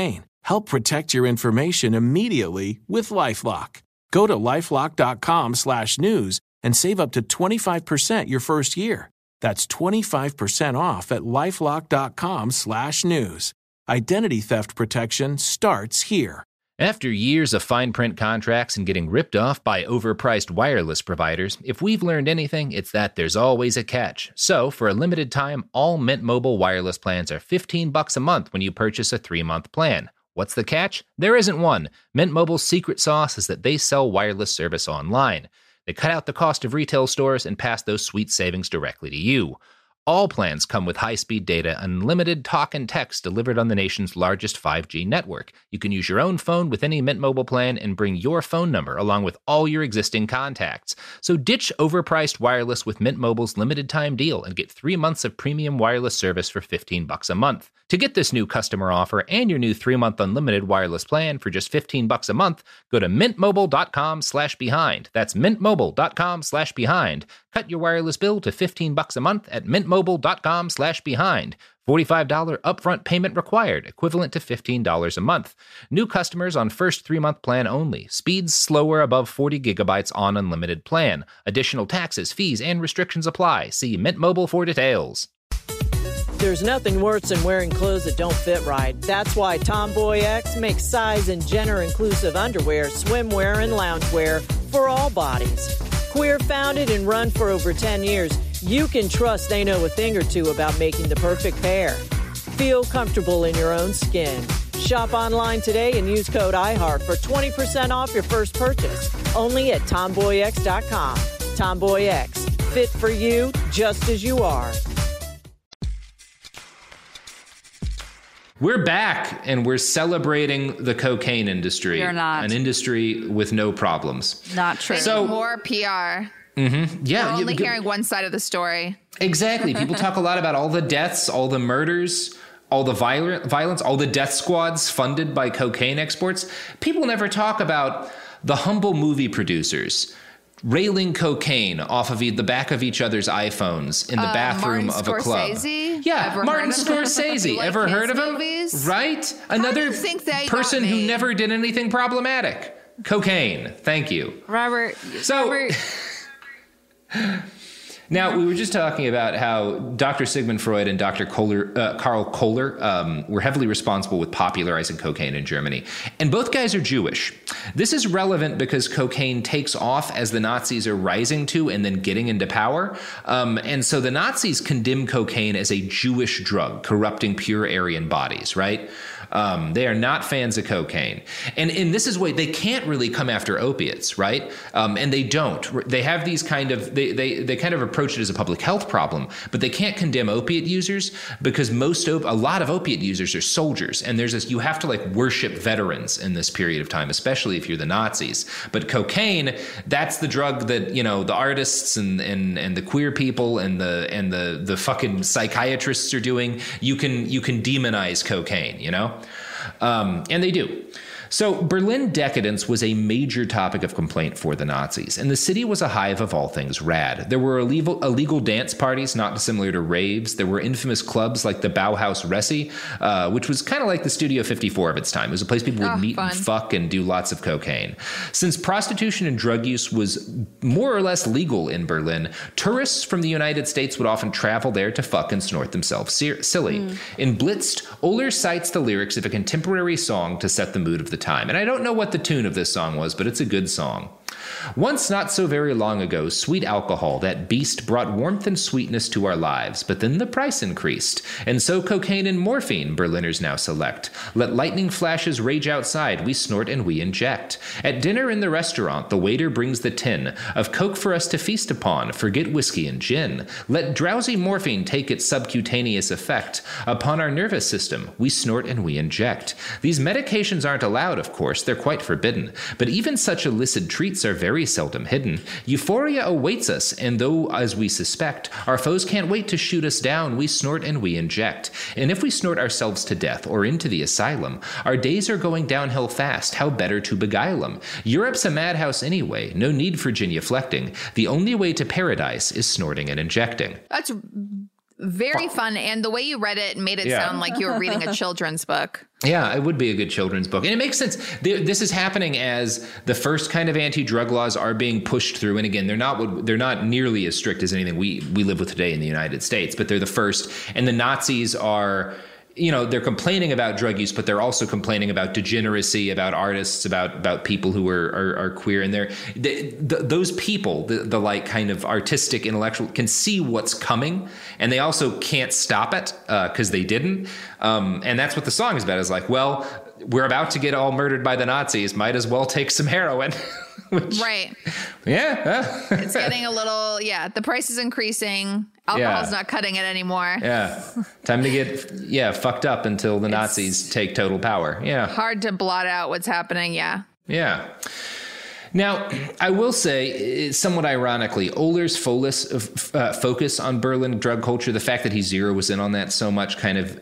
Help protect your information immediately with LifeLock. Go to LifeLock.com slash news and save up to twenty-five percent your first year. That's twenty-five percent off at LifeLock.com slash news. Identity theft protection starts here. After years of fine print contracts and getting ripped off by overpriced wireless providers, if we've learned anything, it's that there's always a catch. So, for a limited time, all Mint Mobile wireless plans are fifteen bucks a month when you purchase a three-month plan. What's the catch? There isn't one. Mint Mobile's secret sauce is that they sell wireless service online. They cut out the cost of retail stores and pass those sweet savings directly to you. All plans come with high-speed data, unlimited talk and text delivered on the nation's largest five G network. You can use your own phone with any Mint Mobile plan and bring your phone number along with all your existing contacts. So ditch overpriced wireless with Mint Mobile's limited-time deal and get three months of premium wireless service for fifteen bucks a month. To get this new customer offer and your new three-month unlimited wireless plan for just fifteen bucks a month, go to mintmobile.com slash behind. That's mintmobile.com slash behind. Cut your wireless bill to fifteen bucks a month at mintmobile.com slash behind. forty-five dollars upfront payment required, equivalent to fifteen dollars a month. New customers on first three-month plan only. Speeds slower above forty gigabytes on unlimited plan. Additional taxes, fees, and restrictions apply. See Mint Mobile for details. There's nothing worse than wearing clothes that don't fit right. That's why Tomboy X makes size and gender-inclusive underwear, swimwear, and loungewear for all bodies. Queer founded and run for over ten years, you can trust they know a thing or two about making the perfect pair. Feel comfortable in your own skin. Shop online today and use code iHeart for twenty percent off your first purchase. Only at tomboy x dot com. Tomboy X, fit for you just as you are. We're back, and we're celebrating the cocaine industry. You're not. An industry with no problems. Not true. So more P R. Mm-hmm, yeah. We're only you, hearing one side of the story. Exactly. People talk a lot about all the deaths, all the murders, all the violent violence, all the death squads funded by cocaine exports. People never talk about the humble movie producers railing cocaine off of the back of each other's iPhones in the uh, bathroom Martin of a club. Scorsese? Yeah, Ever Martin heard Scorsese. like Ever heard of him? Movies? Right? How Another do you think they person got who made? never did anything problematic. Cocaine. Thank you. Robert. So, Robert. Now, we were just talking about how Doctor Sigmund Freud and Doctor Kohler, uh, Karl Kohler um, were heavily responsible with popularizing cocaine in Germany. And both guys are Jewish. This is relevant because cocaine takes off as the Nazis are rising to and then getting into power. Um, and so the Nazis condemn cocaine as a Jewish drug, corrupting pure Aryan bodies, right? Um, they are not fans of cocaine. And in this is why they can't really come after opiates, right? Um, and they don't. They have these kind of, they, they, they kind of approach it as a public health problem, but they can't condemn opiate users because most, op- a lot of opiate users are soldiers. And there's this, you have to like worship veterans in this period of time, especially if you're the Nazis. But cocaine, that's the drug that, you know, the artists and, and, and the queer people and the, and the, the fucking psychiatrists are doing. You can, you can demonize cocaine, you know? Um, and they do. So Berlin decadence was a major topic of complaint for the Nazis, and the city was a hive of all things rad. There were illegal, illegal dance parties, not dissimilar to raves. There were infamous clubs like the Bauhaus Resi, uh, which was kind of like the Studio fifty-four of its time. It was a place people would oh, meet fun. and fuck and do lots of cocaine. Since prostitution and drug use was more or less legal in Berlin, tourists from the United States would often travel there to fuck and snort themselves ser- silly. Mm. In Blitzed, Oehler cites the lyrics of a contemporary song to set the mood of the time. And I don't know what the tune of this song was, but it's a good song. Once, not so very long ago, sweet alcohol, that beast, brought warmth and sweetness to our lives, but then the price increased, and so cocaine and morphine Berliners now select. Let lightning flashes rage outside, we snort and we inject. At dinner in the restaurant, the waiter brings the tin of coke for us to feast upon, forget whiskey and gin. Let drowsy morphine take its subcutaneous effect. Upon our nervous system, we snort and we inject. These medications aren't allowed, of course, they're quite forbidden, but even such illicit treats are very seldom hidden. Euphoria awaits us, and though, as we suspect, our foes can't wait to shoot us down, we snort and we inject. And if we snort ourselves to death or into the asylum, our days are going downhill fast, how better to beguile 'em? Europe's a madhouse anyway, no need for genuflecting. The only way to paradise is snorting and injecting. That's Very fun. And the way you read it made it Yeah. sound like you were reading a children's book. Yeah, it would be a good children's book. And it makes sense. This is happening as the first kind of anti-drug laws are being pushed through. And again, they're not they're not nearly as strict as anything we, we live with today in the United States, but they're the first. And the Nazis are, you know, they're complaining about drug use, but they're also complaining about degeneracy, about artists, about about people who are are, are queer. And they're they, the, those people, the, the like kind of artistic, intellectual, can see what's coming, and they also can't stop it because uh, they didn't. Um, and that's what the song is about. Is like, well, we're about to get all murdered by the Nazis. Might as well take some heroin. Which, right. Yeah. It's getting a little, yeah, the price is increasing. Alcohol's Yeah. not cutting it anymore. Yeah. Time to get, yeah, fucked up until the Nazis take total power. Yeah. Hard to blot out what's happening. Yeah. Yeah. Now, I will say, somewhat ironically, Oler's focus, uh, focus on Berlin drug culture, the fact that he zeroes in on that so much, kind of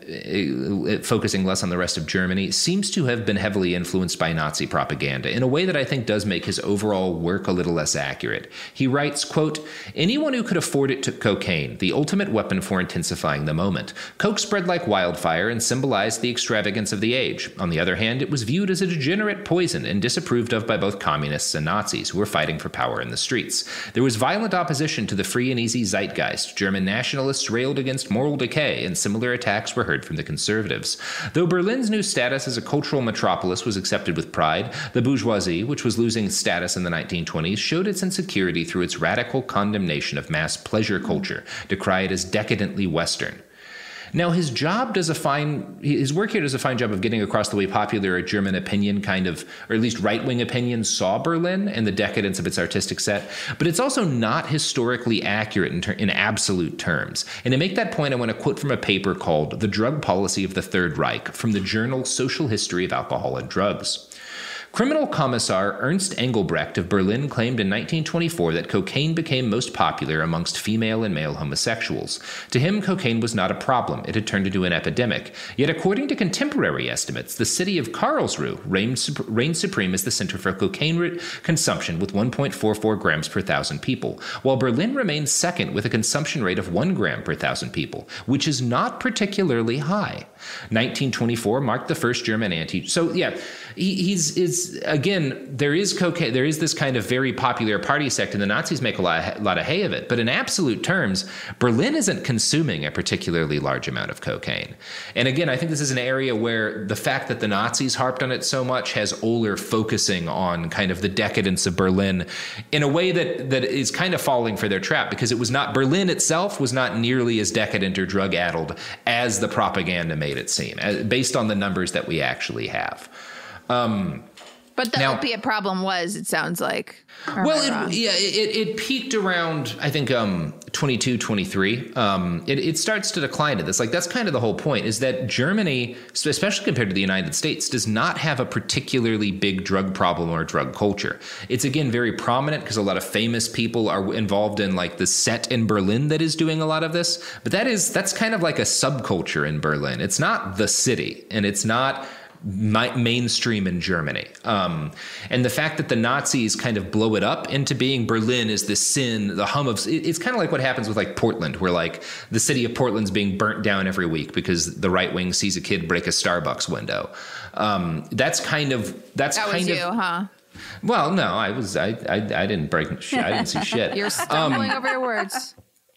uh, focusing less on the rest of Germany, seems to have been heavily influenced by Nazi propaganda in a way that I think does make his overall work a little less accurate. He writes, quote, anyone who could afford it took cocaine, the ultimate weapon for intensifying the moment. Coke spread like wildfire and symbolized the extravagance of the age. On the other hand, it was viewed as a degenerate poison and disapproved of by both communists and Nazis who were fighting for power in the streets. There was violent opposition to the free and easy zeitgeist. German nationalists railed against moral decay, and similar attacks were heard from the conservatives. Though Berlin's new status as a cultural metropolis was accepted with pride, the bourgeoisie, which was losing status in the nineteen twenties, showed its insecurity through its radical condemnation of mass pleasure culture, decried as decadently Western. Now, his job does a fine, his work here does a fine job of getting across the way popular German opinion kind of, or at least right-wing opinion, saw Berlin and the decadence of its artistic set, but it's also not historically accurate in, ter- in absolute terms. And to make that point, I want to quote from a paper called The Drug Policy of the Third Reich from the journal Social History of Alcohol and Drugs. Criminal Commissar Ernst Engelbrecht of Berlin claimed in nineteen twenty-four that cocaine became most popular amongst female and male homosexuals. To him, cocaine was not a problem. It had turned into an epidemic. Yet according to contemporary estimates, the city of Karlsruhe reigned, reigned supreme as the center for cocaine consumption with one point four four grams per thousand people, while Berlin remained second with a consumption rate of one gram per thousand people, which is not particularly high. nineteen twenty-four marked the first German anti... So, yeah, he, he's... is again, there is cocaine, there is this kind of very popular party sect, and the Nazis make a lot, a lot of hay of it. But in absolute terms, Berlin isn't consuming a particularly large amount of cocaine. And again, I think this is an area where the fact that the Nazis harped on it so much has Oler focusing on kind of the decadence of Berlin in a way that that is kind of falling for their trap, because it was not, Berlin itself was not nearly as decadent or drug-addled as the propaganda made it seem, based on the numbers that we actually have. Um, But the Now- opiate problem was, it sounds like. Or am I Well, wrong? it, yeah, it, it peaked around, I think, um, twenty-two, twenty-three. Um, it, it starts to decline at this. Like, that's kind of the whole point, is that Germany, especially compared to the United States, does not have a particularly big drug problem or drug culture. It's, again, very prominent because a lot of famous people are involved in, like, the set in Berlin that is doing a lot of this. But that is, that's kind of like a subculture in Berlin. It's not the city, and it's not My, mainstream in Germany. Um, and the fact that the Nazis kind of blow it up into being Berlin is the sin, the hum of, it, it's kind of like what happens with like Portland, where like the city of Portland's being burnt down every week because the right wing sees a kid break a Starbucks window. Um, that's kind of, that's that kind was of, you, huh? well, no, I was, I, I, I didn't break shit. I didn't see shit. You're stumbling over your words.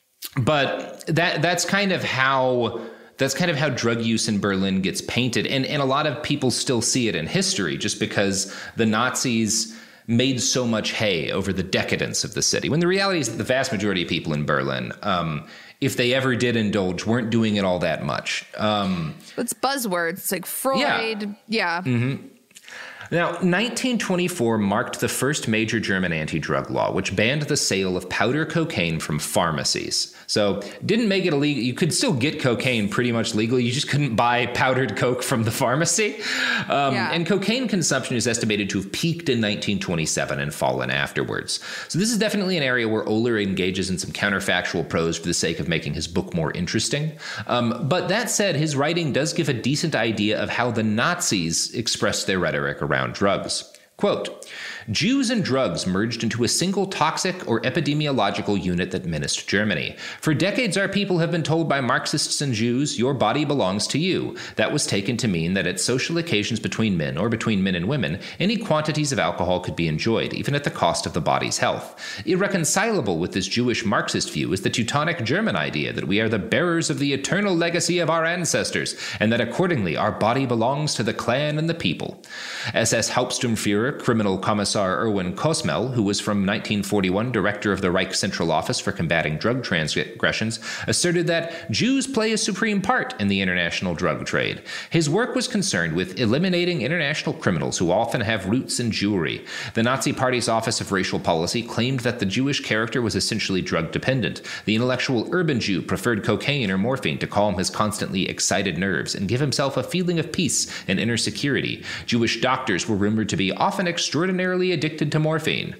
But that, that's kind of how, That's kind of how drug use in Berlin gets painted. And, and a lot of people still see it in history just because the Nazis made so much hay over the decadence of the city. When the reality is that the vast majority of people in Berlin, um, if they ever did indulge, weren't doing it all that much. Um, It's buzzwords. It's like Freud. Yeah. yeah. Mm-hmm. Now, nineteen twenty-four marked the first major German anti-drug law, which banned the sale of powder cocaine from pharmacies. So didn't make it illegal. You could still get cocaine pretty much legally. You just couldn't buy powdered coke from the pharmacy. Um, Yeah. And cocaine consumption is estimated to have peaked in nineteen twenty-seven and fallen afterwards. So this is definitely an area where Oler engages in some counterfactual prose for the sake of making his book more interesting. Um, but that said, his writing does give a decent idea of how the Nazis expressed their rhetoric around drugs. Quote, Jews and drugs merged into a single toxic or epidemiological unit that menaced Germany. For decades, our people have been told by Marxists and Jews, your body belongs to you. That was taken to mean that at social occasions between men or between men and women, any quantities of alcohol could be enjoyed, even at the cost of the body's health. Irreconcilable with this Jewish Marxist view is the Teutonic German idea that we are the bearers of the eternal legacy of our ancestors, and that accordingly our body belongs to the clan and the people. S S Hauptsturmführer, criminal commissar Erwin Kosmel, who was from nineteen forty-one director of the Reich Central Office for Combating Drug Transgressions, asserted that Jews play a supreme part in the international drug trade. His work was concerned with eliminating international criminals who often have roots in Jewry. The Nazi Party's Office of Racial Policy claimed that the Jewish character was essentially drug-dependent. The intellectual urban Jew preferred cocaine or morphine to calm his constantly excited nerves and give himself a feeling of peace and inner security. Jewish doctors were rumored to be often extraordinarily addicted to morphine.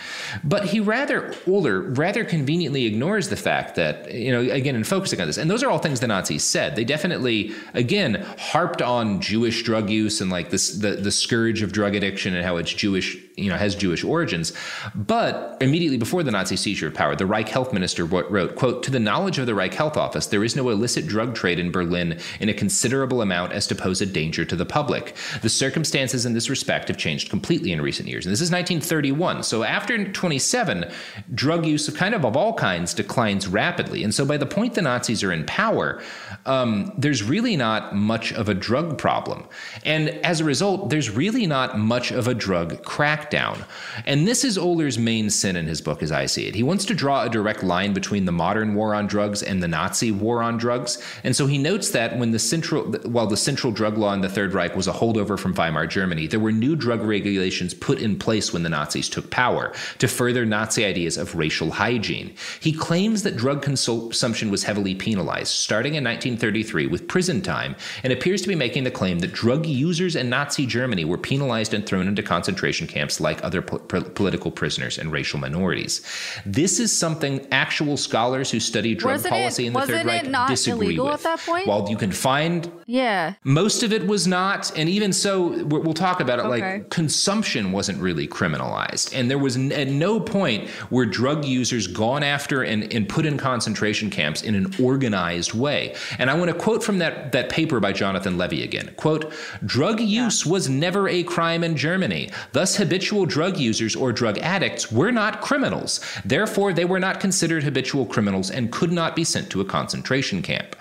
But he rather, Oller rather conveniently ignores the fact that, you know, again, in focusing on this, and those are all things the Nazis said. They definitely, again, harped on Jewish drug use and like this, the, the scourge of drug addiction and how it's Jewish, you know, has Jewish origins. But immediately before the Nazi seizure of power, the Reich Health Minister wrote, quote, to the knowledge of the Reich Health Office, there is no illicit drug trade in Berlin in a considerable amount as to pose a danger to the public. The circumstances in this respect have changed completely in recent years. And this is nineteen thirty-one. So after twenty-seven, drug use of kind of of all kinds declines rapidly. And so by the point the Nazis are in power, um, there's really not much of a drug problem. And as a result, there's really not much of a drug crackdown. And this is Oller's main sin in his book, as I see it. He wants to draw a direct line between the modern war on drugs and the Nazi war on drugs. And so he notes that when the central, while the central drug law in the Third Reich was a holdover from Weimar Germany, there were new drug regulations put in place when the Nazis took power to further Nazi ideas of racial hygiene. He claims that drug consumption was heavily penalized, starting in nineteen thirty-three with prison time, and appears to be making the claim that drug users in Nazi Germany were penalized and thrown into concentration camps like other po- political prisoners and racial minorities. This is something actual scholars who study drug wasn't policy it, in the Third Reich not disagree illegal with. At that point? While you can find yeah, most of it was not, and even so, we'll talk about it. Okay. Like consumption wasn't really criminalized, and there was n- at no point were drug users gone after and, and put in concentration camps in an organized way. And I want to quote from that, that paper by Jonathan Levy again. Quote, drug use was never a crime in Germany. Thus, habitual drug users or drug addicts were not criminals. Therefore, they were not considered habitual criminals and could not be sent to a concentration camp.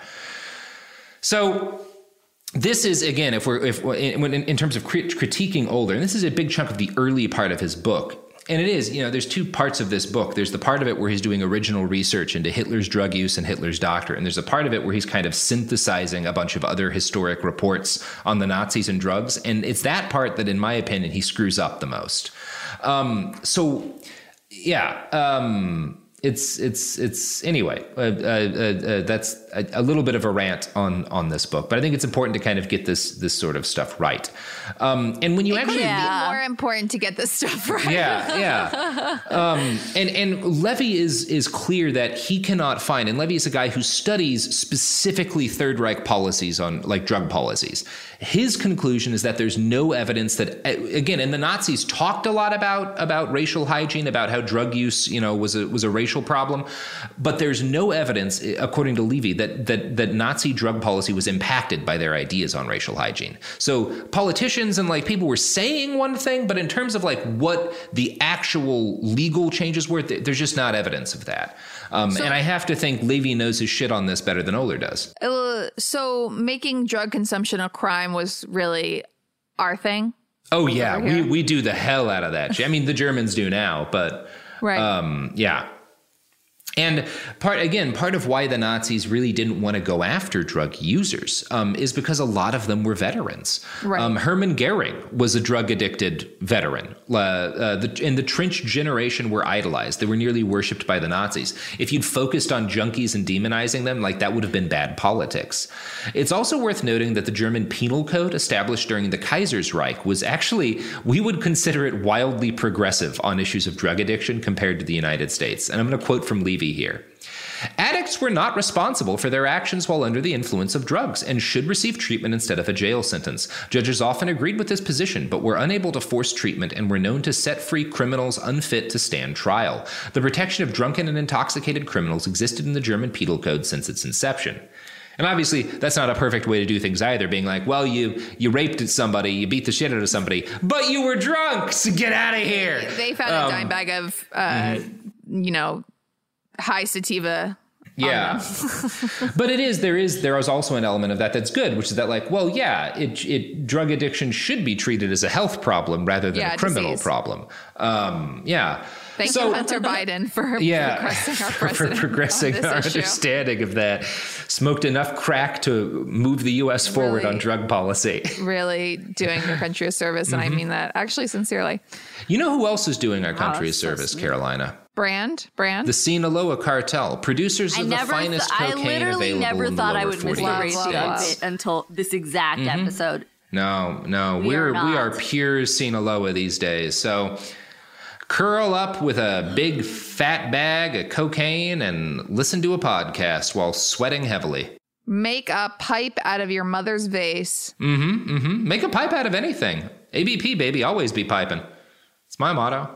So this is, again, if we're if in, in terms of crit- critiquing Oller, and this is a big chunk of the early part of his book. And it is, you know, there's two parts of this book. There's the part of it where he's doing original research into Hitler's drug use and Hitler's doctrine. And there's a part of it where he's kind of synthesizing a bunch of other historic reports on the Nazis and drugs. And it's that part that, in my opinion, he screws up the most. Um, so, yeah, um, it's it's it's anyway. Uh, uh, uh, that's a, a little bit of a rant on on this book, but I think it's important to kind of get this this sort of stuff right. Um, and when you it actually yeah. be more important to get this stuff right. Yeah, yeah. Um, and and Levy is is clear that he cannot find, and Levy is a guy who studies specifically Third Reich policies on like drug policies. His conclusion is that there's no evidence that, again, and the Nazis talked a lot about about racial hygiene, about how drug use, you know, was a was a racial problem, but there's no evidence, according to Levy, that that that Nazi drug policy was impacted by their ideas on racial hygiene. So politicians and like people were saying one thing, but in terms of like what the actual legal changes were, there's just not evidence of that. Um, so, and I have to think Levy knows his shit on this better than Oller does. Uh, so making drug consumption a crime was really our thing? Oh, yeah. We we do the hell out of that. I mean, the Germans do now, but right. um, yeah. And part again, part of why the Nazis really didn't want to go after drug users um, is because a lot of them were veterans. Right. Um, Hermann Goering was a drug-addicted veteran. Uh, uh, the, and the trench generation were idolized. They were nearly worshipped by the Nazis. If you'd focused on junkies and demonizing them, like that would have been bad politics. It's also worth noting that the German penal code established during the Kaiser's Reich was actually, we would consider it wildly progressive on issues of drug addiction compared to the United States. And I'm going to quote from Levy here. Addicts were not responsible for their actions while under the influence of drugs and should receive treatment instead of a jail sentence. Judges often agreed with this position, but were unable to force treatment and were known to set free criminals unfit to stand trial. The protection of drunken and intoxicated criminals existed in the German Penal Code since its inception. And obviously, that's not a perfect way to do things either, being like, well, you you raped somebody, you beat the shit out of somebody, but you were drunk, so get out of here. They found um, a dime bag of, uh, mm-hmm. you know, high sativa. Yeah. But it is, there is, there is also an element of that that's good, which is that like, well, yeah, it, it drug addiction should be treated as a health problem rather than yeah, a criminal disease. problem. Um, yeah. Thank so, you, Hunter Biden, for yeah, progressing our for progressing our issue. understanding of that. Smoked enough crack to move the U S forward really, on drug policy. Really doing your country a service, mm-hmm. and I mean that actually sincerely. You know who else is doing our country oh, a service, so Carolina? Brand, brand. The Sinaloa Cartel, producers of I the finest th- cocaine I literally available never in thought the I would miss the race bit until this exact mm-hmm. episode. No, no, we we're are we are pure Sinaloa these days. So curl up with a big fat bag of cocaine and listen to a podcast while sweating heavily. Make a pipe out of your mother's vase. Mm-hmm, mm-hmm. Make a pipe out of anything. A B P, baby, always be piping. It's my motto.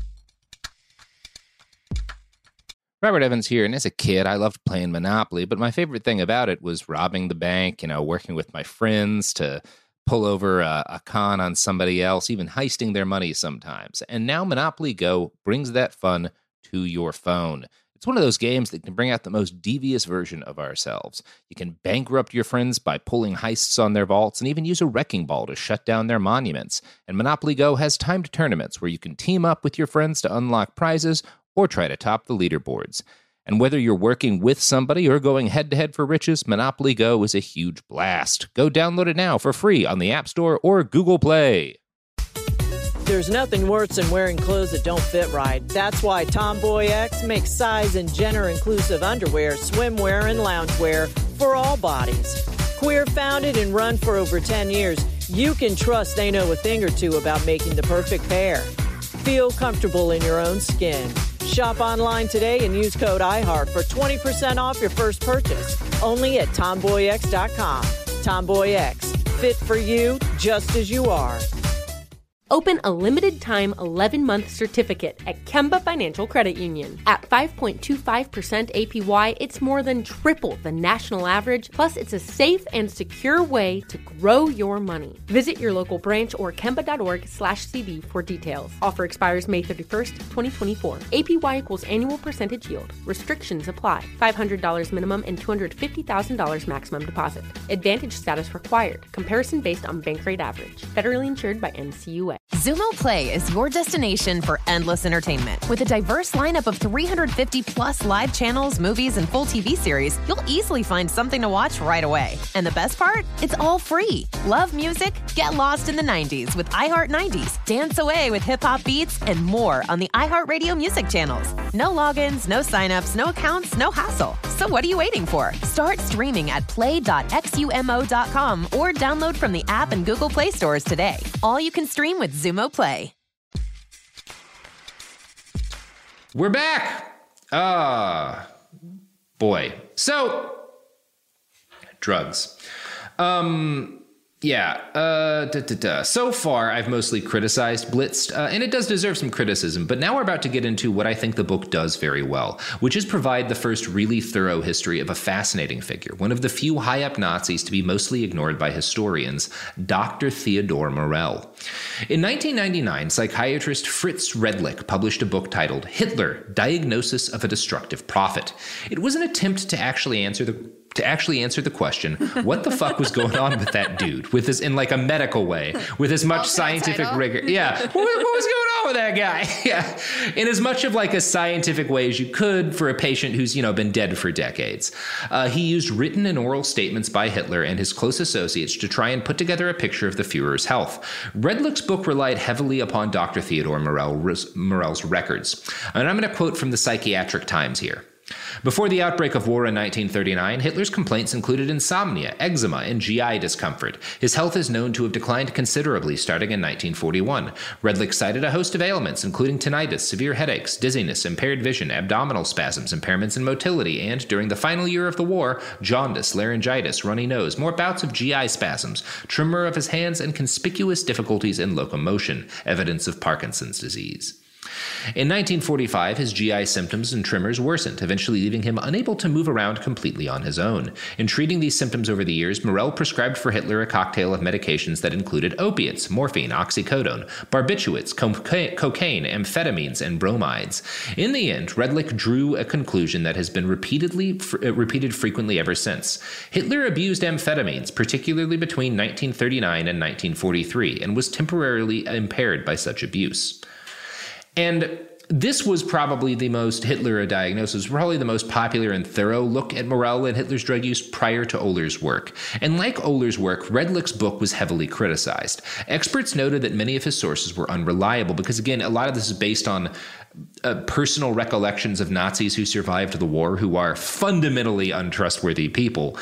Robert Evans here, and as a kid, I loved playing Monopoly, but my favorite thing about it was robbing the bank, you know, working with my friends to pull over a, a con on somebody else, even heisting their money sometimes. And now Monopoly Go brings that fun to your phone. It's one of those games that can bring out the most devious version of ourselves. You can bankrupt your friends by pulling heists on their vaults and even use a wrecking ball to shut down their monuments. And Monopoly Go has timed tournaments where you can team up with your friends to unlock prizes or try to top the leaderboards. And whether you're working with somebody or going head-to-head for riches, Monopoly Go is a huge blast. Go download it now for free on the App Store or Google Play. There's nothing worse than wearing clothes that don't fit right. That's why Tomboy X makes size and gender-inclusive underwear, swimwear, and loungewear for all bodies. Queer founded and run for over ten years, you can trust they know a thing or two about making the perfect pair. Feel comfortable in your own skin. Shop online today and use code iHeart for twenty percent off your first purchase. Only at tomboy x dot com. Tomboy X. Fit for you just as you are. Open a limited-time eleven-month certificate at Kemba Financial Credit Union. At five point two five percent A P Y, it's more than triple the national average, plus it's a safe and secure way to grow your money. Visit your local branch or kemba.org slash CD for details. Offer expires May thirty-first, twenty twenty-four. A P Y equals annual percentage yield. Restrictions apply. five hundred dollars minimum and two hundred fifty thousand dollars maximum deposit. Advantage status required. Comparison based on bank rate average. Federally insured by N C U A. Xumo Play is your destination for endless entertainment. With a diverse lineup of three hundred fifty plus live channels, movies, and full T V series, you'll easily find something to watch right away. And the best part? It's all free. Love music? Get lost in the nineties with iHeart nineties, dance away with hip-hop beats, and more on the iHeartRadio music channels. No logins, no signups, no accounts, no hassle. So what are you waiting for? Start streaming at play dot xumo dot com or download from the app and Google Play stores today. All you can stream with Xumo Play. We're back. Ah, boy. So, drugs. Um, yeah. Uh, da, da, da. So far, I've mostly criticized Blitzed, uh, and it does deserve some criticism. But now we're about to get into what I think the book does very well, which is provide the first really thorough history of a fascinating figure, one of the few high-up Nazis to be mostly ignored by historians, Doctor Theodor Morell. In nineteen ninety-nine, psychiatrist Fritz Redlich published a book titled Hitler, Diagnosis of a Destructive Prophet. It was an attempt to actually answer the to actually answer the question, what the fuck was going on with that dude, with this in like a medical way, with as much scientific rigor. Yeah, what, what was going on with that guy? Yeah, in as much of like a scientific way as you could for a patient who's, you know, been dead for decades. Uh, he used written and oral statements by Hitler and his close associates to try and put together a picture of the Führer's health. Redlich's book relied heavily upon Doctor Theodor Morell, Morell's records. And I'm going to quote from the Psychiatric Times here. Before the outbreak of war in nineteen thirty-nine, Hitler's complaints included insomnia, eczema, and G I discomfort. His health is known to have declined considerably starting in nineteen forty-one. Redlich cited a host of ailments, including tinnitus, severe headaches, dizziness, impaired vision, abdominal spasms, impairments in motility, and, during the final year of the war, jaundice, laryngitis, runny nose, more bouts of G I spasms, tremor of his hands, and conspicuous difficulties in locomotion, evidence of Parkinson's disease. In nineteen forty-five, his G I symptoms and tremors worsened, eventually leaving him unable to move around completely on his own. In treating these symptoms over the years, Morell prescribed for Hitler a cocktail of medications that included opiates, morphine, oxycodone, barbiturates, co- cocaine, amphetamines, and bromides. In the end, Redlich drew a conclusion that has been repeatedly fr- repeated frequently ever since. Hitler abused amphetamines, particularly between nineteen thirty-nine and nineteen forty-three, and was temporarily impaired by such abuse. And this was probably the most Hitler diagnosis, probably the most popular and thorough look at Morell and Hitler's drug use prior to Ohler's work. And like Ohler's work, Redlich's book was heavily criticized. Experts noted that many of his sources were unreliable because, again, a lot of this is based on uh, personal recollections of Nazis who survived the war, who are fundamentally untrustworthy people.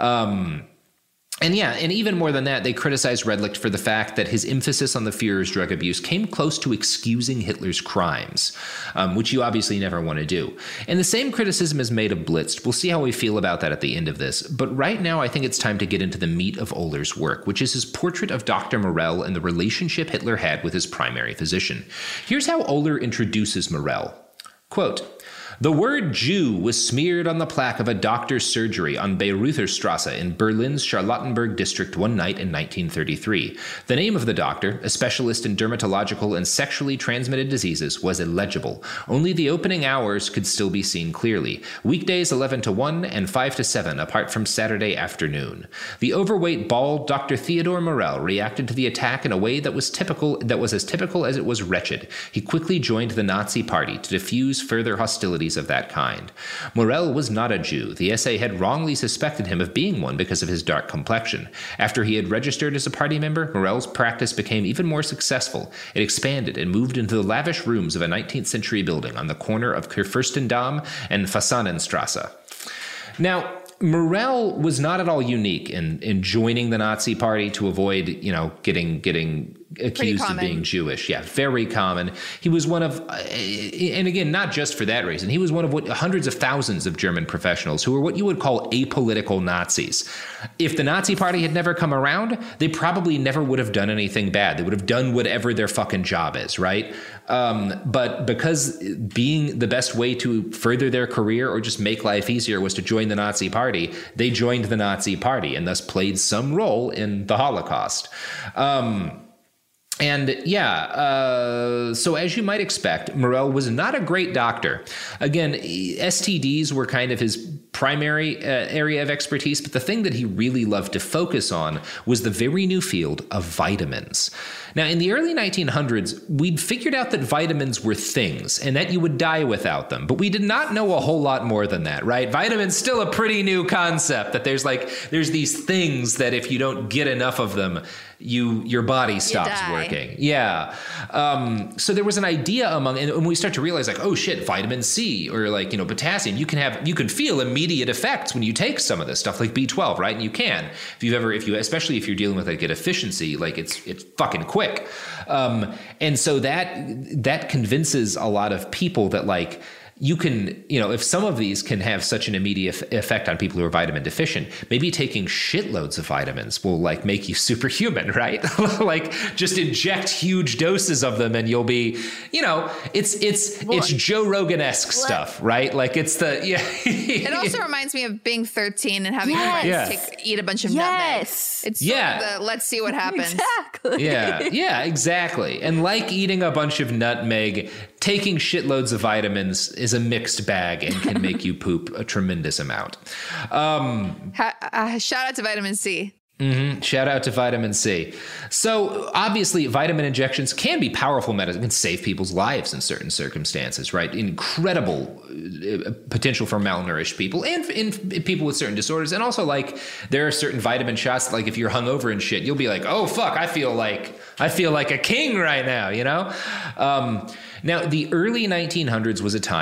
Um And yeah, and even more than that, they criticized Redlich for the fact that his emphasis on the Führer's drug abuse came close to excusing Hitler's crimes, um, which you obviously never want to do. And the same criticism is made of Blitz. We'll see how we feel about that at the end of this. But right now, I think it's time to get into the meat of Ohler's work, which is his portrait of Doctor Morell and the relationship Hitler had with his primary physician. Here's how Ohler introduces Morell. Quote, "The word Jew was smeared on the plaque of a doctor's surgery on Bayreutherstrasse in Berlin's Charlottenburg district one night in nineteen thirty-three. The name of the doctor, a specialist in dermatological and sexually transmitted diseases, was illegible. Only the opening hours could still be seen clearly. Weekdays eleven to one and five to seven, apart from Saturday afternoon. The overweight, bald Doctor Theodor Morell reacted to the attack in a way that was typical, that was as typical as it was wretched. He quickly joined the Nazi Party to diffuse further hostilities of that kind. Morell was not a Jew. The S A had wrongly suspected him of being one because of his dark complexion. After he had registered as a party member, Morell's practice became even more successful. It expanded and moved into the lavish rooms of a nineteenth century building on the corner of Kurfürstendamm and Fasanenstrasse. Now, Morell was not at all unique in, in joining the Nazi Party to avoid, you know, getting getting accused of being Jewish. Yeah, very common. He was one of, and again, not just for that reason, he was one of what hundreds of thousands of German professionals who were what you would call apolitical Nazis. If the Nazi Party had never come around, they probably never would have done anything bad. They would have done whatever their fucking job is, right? Um, but because being the best way to further their career or just make life easier was to join the Nazi Party, they joined the Nazi Party and thus played some role in the Holocaust. Um, And yeah, uh, so as you might expect, Morell was not a great doctor. Again, S T Ds were kind of his primary uh, area of expertise, but the thing that he really loved to focus on was the very new field of vitamins. Now, in the early nineteen hundreds, we'd figured out that vitamins were things and that you would die without them, but we did not know a whole lot more than that, right? Vitamins still a pretty new concept, that there's like, there's these things that if you don't get enough of them, you your body stops working. Yeah. Um, so there was an idea among, and when we start to realize like, oh shit, vitamin C or like, you know, potassium, you can have, you can feel immediate effects when you take some of this stuff like B twelve, right? And you can, if you've ever, if you, especially if you're dealing with like a deficiency, like it's, it's fucking quick. Um, and so that, that convinces a lot of people that like, you can, you know, if some of these can have such an immediate effect on people who are vitamin deficient, maybe taking shitloads of vitamins will like make you superhuman, right? Like just inject huge doses of them and you'll be, you know, it's, it's, well, it's Joe Rogan-esque stuff, right? Like it's the, yeah. It also reminds me of being thirteen and having yes. your friends take, eat a bunch of yes. nutmegs. It's yeah. sort of the, let's see what happens. Exactly. Yeah. Yeah, exactly. And like eating a bunch of nutmeg, taking shitloads of vitamins is a mixed bag and can make you poop a tremendous amount. Um, ha- uh, shout out to vitamin C. Mm-hmm. Shout out to vitamin C. So obviously vitamin injections can be powerful medicine, can save people's lives in certain circumstances, right? Incredible uh, potential for malnourished people and in people with certain disorders. And also like there are certain vitamin shots that, like if you're hungover and shit, you'll be like, oh fuck, I feel like, I feel like a king right now, you know? Um, now the early nineteen hundreds was a time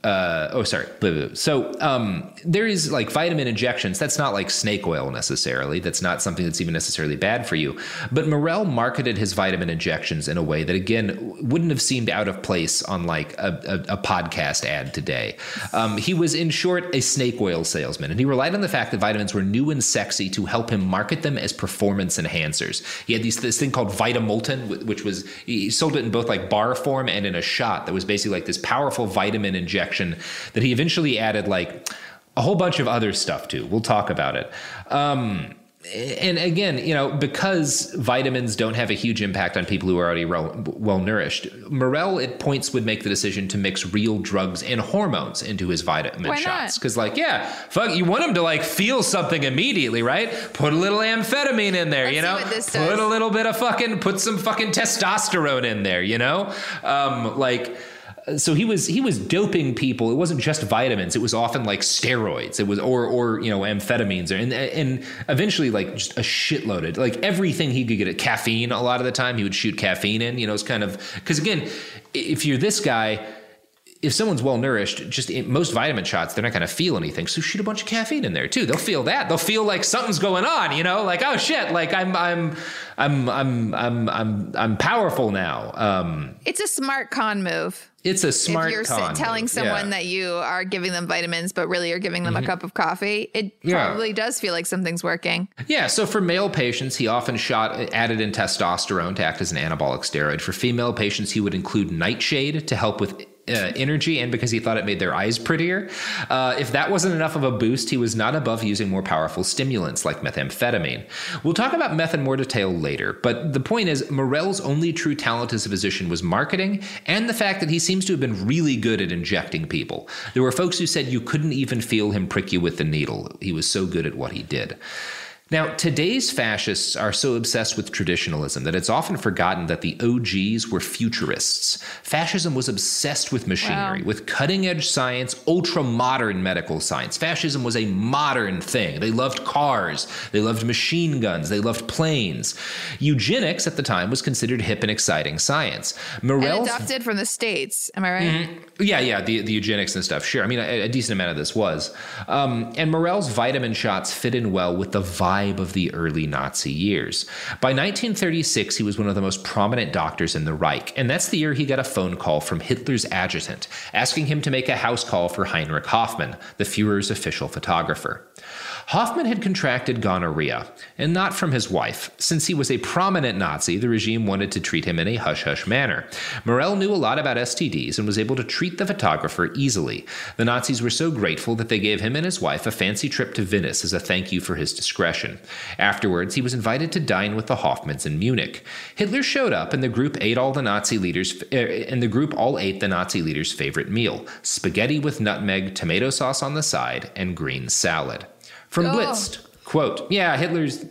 Uh, oh, sorry. So um, there is like vitamin injections. That's not like snake oil necessarily. That's not something that's even necessarily bad for you. But Morell marketed his vitamin injections in a way that, again, wouldn't have seemed out of place on like a, a, a podcast ad today. Um, he was, in short, a snake oil salesman. And he relied on the fact that vitamins were new and sexy to help him market them as performance enhancers. He had these, this thing called Vitamoltin, which was, he sold it in both like bar form and in a shot that was basically like this powerful vitamin injection that he eventually added like a whole bunch of other stuff to. We'll talk about it. Um, and again, you know, because vitamins don't have a huge impact on people who are already well nourished, Morell at points would make the decision to mix real drugs and hormones into his vitamin Why shots. not? Because like, yeah, fuck, you want him to like feel something immediately, right? Put a little amphetamine in there, Let's you see know? what this Put does. a little bit of fucking, put some fucking testosterone in there, you know? Um, like... So he was he was doping people. It wasn't just vitamins. It was often like steroids. It was or or you know amphetamines or and and eventually like just a shitload of like everything he could get at caffeine. A lot of the time he would shoot caffeine in. You know, it's kind of because again, if you're this guy. If someone's well nourished, just in most vitamin shots, they're not going to feel anything. So shoot a bunch of caffeine in there too. They'll feel that. They'll feel like something's going on. You know, like oh shit, like I'm I'm I'm I'm I'm I'm I'm powerful now. Um, It's a smart con move. It's a smart If you're con s- telling move. someone Yeah. that you are giving them vitamins, but really you're giving them Mhm. a cup of coffee, it Yeah. probably does feel like something's working. Yeah, so for male patients, he often shot added in testosterone to act as an anabolic steroid. For female patients, he would include nightshade to help with uh, energy and because he thought it made their eyes prettier. Uh, if that wasn't enough of a boost, he was not above using more powerful stimulants like methamphetamine. We'll talk about meth in more detail later, but the point is Morell's only true talent as a physician was marketing and the fact that he seems to have been really good at injecting people. There were folks who said you couldn't even feel him prick you with the needle. He was so good at what he did. Now, today's fascists are so obsessed with traditionalism that it's often forgotten that the O Gs were futurists. Fascism was obsessed with machinery, Wow. with cutting-edge science, ultra-modern medical science. Fascism was a modern thing. They loved cars. They loved machine guns. They loved planes. Eugenics at the time was considered hip and exciting science. And Morell's adopted from the States. Am I right? Mhm. Yeah, yeah, the, the eugenics and stuff. Sure. I mean, a, a decent amount of this was. Um, and Morell's vitamin shots fit in well with the vibe of the early Nazi years. By nineteen thirty-six, he was one of the most prominent doctors in the Reich. And that's the year he got a phone call from Hitler's adjutant, asking him to make a house call for Heinrich Hoffmann, the Führer's official photographer. Hoffmann had contracted gonorrhea, and not from his wife. Since he was a prominent Nazi, the regime wanted to treat him in a hush-hush manner. Morell knew a lot about S T Ds and was able to treat the photographer easily. The Nazis were so grateful that they gave him and his wife a fancy trip to Venice as a thank you for his discretion. Afterwards, he was invited to dine with the Hoffmanns in Munich. Hitler showed up, and the group ate all the Nazi leaders, uh, and the group all ate the Nazi leader's favorite meal: spaghetti with nutmeg, tomato sauce on the side, and green salad. From Oh. Blitzed, quote, yeah, Hitler's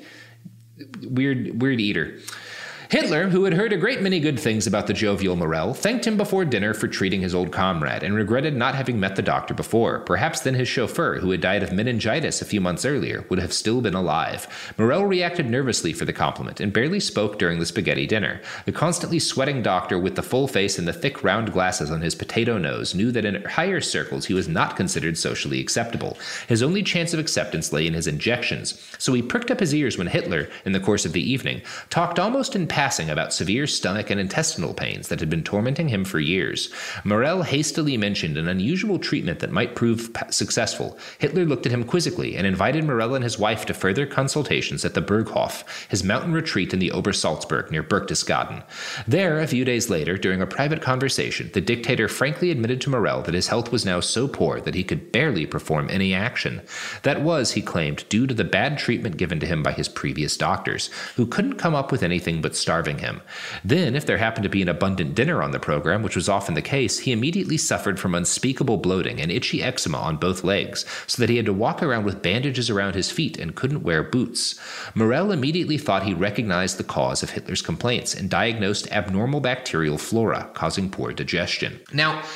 weird, weird eater. Hitler, who had heard a great many good things about the jovial Morell, thanked him before dinner for treating his old comrade and regretted not having met the doctor before. Perhaps then his chauffeur, who had died of meningitis a few months earlier, would have still been alive. Morell reacted nervously for the compliment and barely spoke during the spaghetti dinner. The constantly sweating doctor with the full face and the thick round glasses on his potato nose knew that in higher circles he was not considered socially acceptable. His only chance of acceptance lay in his injections, so he pricked up his ears when Hitler, in the course of the evening, talked almost in passing about severe stomach and intestinal pains that had been tormenting him for years. Morell hastily mentioned an unusual treatment that might prove p- successful. Hitler looked at him quizzically and invited Morell and his wife to further consultations at the Berghof, his mountain retreat in the Obersalzberg near Berchtesgaden. There, a few days later, during a private conversation, the dictator frankly admitted to Morell that his health was now so poor that he could barely perform any action. That was, he claimed, due to the bad treatment given to him by his previous doctors, who couldn't come up with anything but starving him. Then, if there happened to be an abundant dinner on the program, which was often the case, he immediately suffered from unspeakable bloating and itchy eczema on both legs, so that he had to walk around with bandages around his feet and couldn't wear boots. Morell immediately thought he recognized the cause of Hitler's complaints and diagnosed abnormal bacterial flora, causing poor digestion. Now,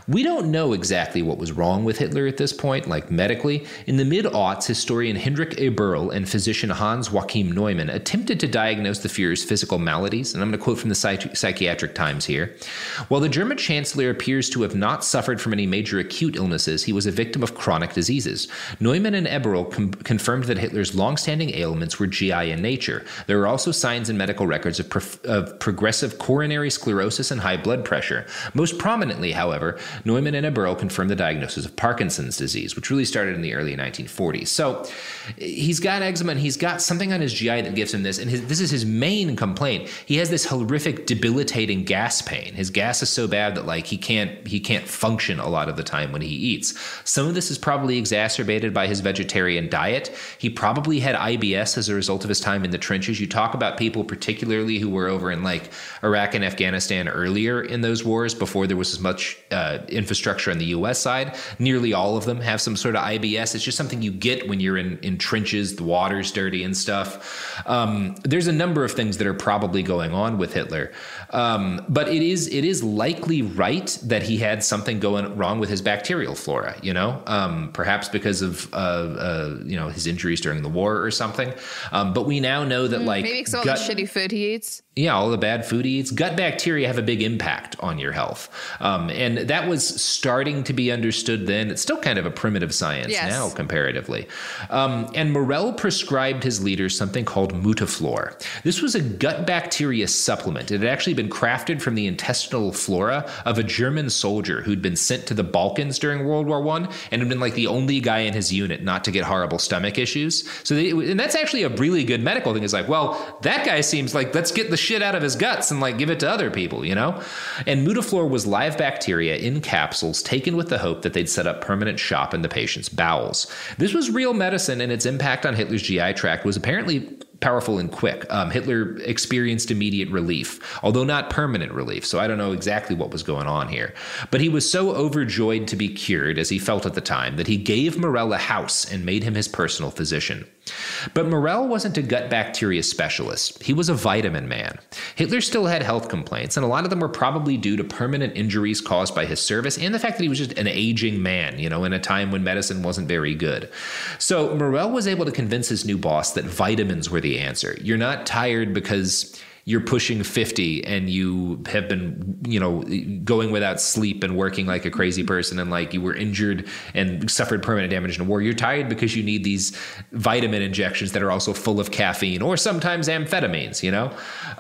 We don't know exactly what was wrong with Hitler at this point, like medically. In the mid-aughts, historian Heinrich Eberl and physician Hans Joachim Neumann attempted to diagnose the Führer's physical maladies, and I'm going to quote from the Psych- Psychiatric Times here. While the German chancellor appears to have not suffered from any major acute illnesses, he was a victim of chronic diseases. Neumann and Eberl com- confirmed that Hitler's long-standing ailments were G I in nature. There were also signs in medical records of, pro- of progressive coronary sclerosis and high blood pressure. Most prominently, however, Neumann and Eberl confirmed the diagnosis of Parkinson's disease, which really started in the early nineteen forties. So he's got eczema and he's got something on his G I that gives him this, and his, this is his main complaint. He has this horrific, debilitating gas pain. His gas is so bad that like he can't he can't function a lot of the time when he eats. Some of this is probably exacerbated by his vegetarian diet. He probably had I B S as a result of his time in the trenches. You talk about people particularly who were over in like Iraq and Afghanistan earlier in those wars before there was as much uh, infrastructure on the U S side. Nearly all of them have some sort of I B S. It's just something you get when you're in, in trenches, the water's dirty and stuff. Um, there's a number of things that are probably going on with Hitler. Um, but it is it is likely right that he had something going wrong with his bacterial flora, you know, um, perhaps because of, uh, uh, you know, his injuries during the war or something. Um, but we now know that like maybe because all the shitty food he eats. Yeah, all the bad food he eats. Gut bacteria have a big impact on your health. Um, and that was starting to be understood then. It's still kind of a primitive science yes. now, comparatively. Um, and Morell prescribed his leaders something called Mutaflor. This was a gut bacteria supplement. It had actually been crafted from the intestinal flora of a German soldier who'd been sent to the Balkans during World War One and had been like the only guy in his unit not to get horrible stomach issues. So, they, and that's actually a really good medical thing. It's like, well, that guy seems like, let's get the shit out of his guts and like give it to other people, you know? And Mutaflor was live bacteria in capsules taken with the hope that they'd set up permanent shop in the patient's bowels. This was real medicine, and its impact on Hitler's G I tract was apparently powerful and quick. Um, Hitler experienced immediate relief, although not permanent relief. So I don't know exactly what was going on here. But he was so overjoyed to be cured, as he felt at the time, that he gave Morell a house and made him his personal physician. But Morell wasn't a gut bacteria specialist. He was a vitamin man. Hitler still had health complaints, and a lot of them were probably due to permanent injuries caused by his service and the fact that he was just an aging man, you know, in a time when medicine wasn't very good. So Morell was able to convince his new boss that vitamins were the answer. You're not tired because you're pushing fifty and you have been, you know, going without sleep and working like a crazy person, and like you were injured and suffered permanent damage in a war. You're tired because you need these vitamin injections that are also full of caffeine or sometimes amphetamines, you know?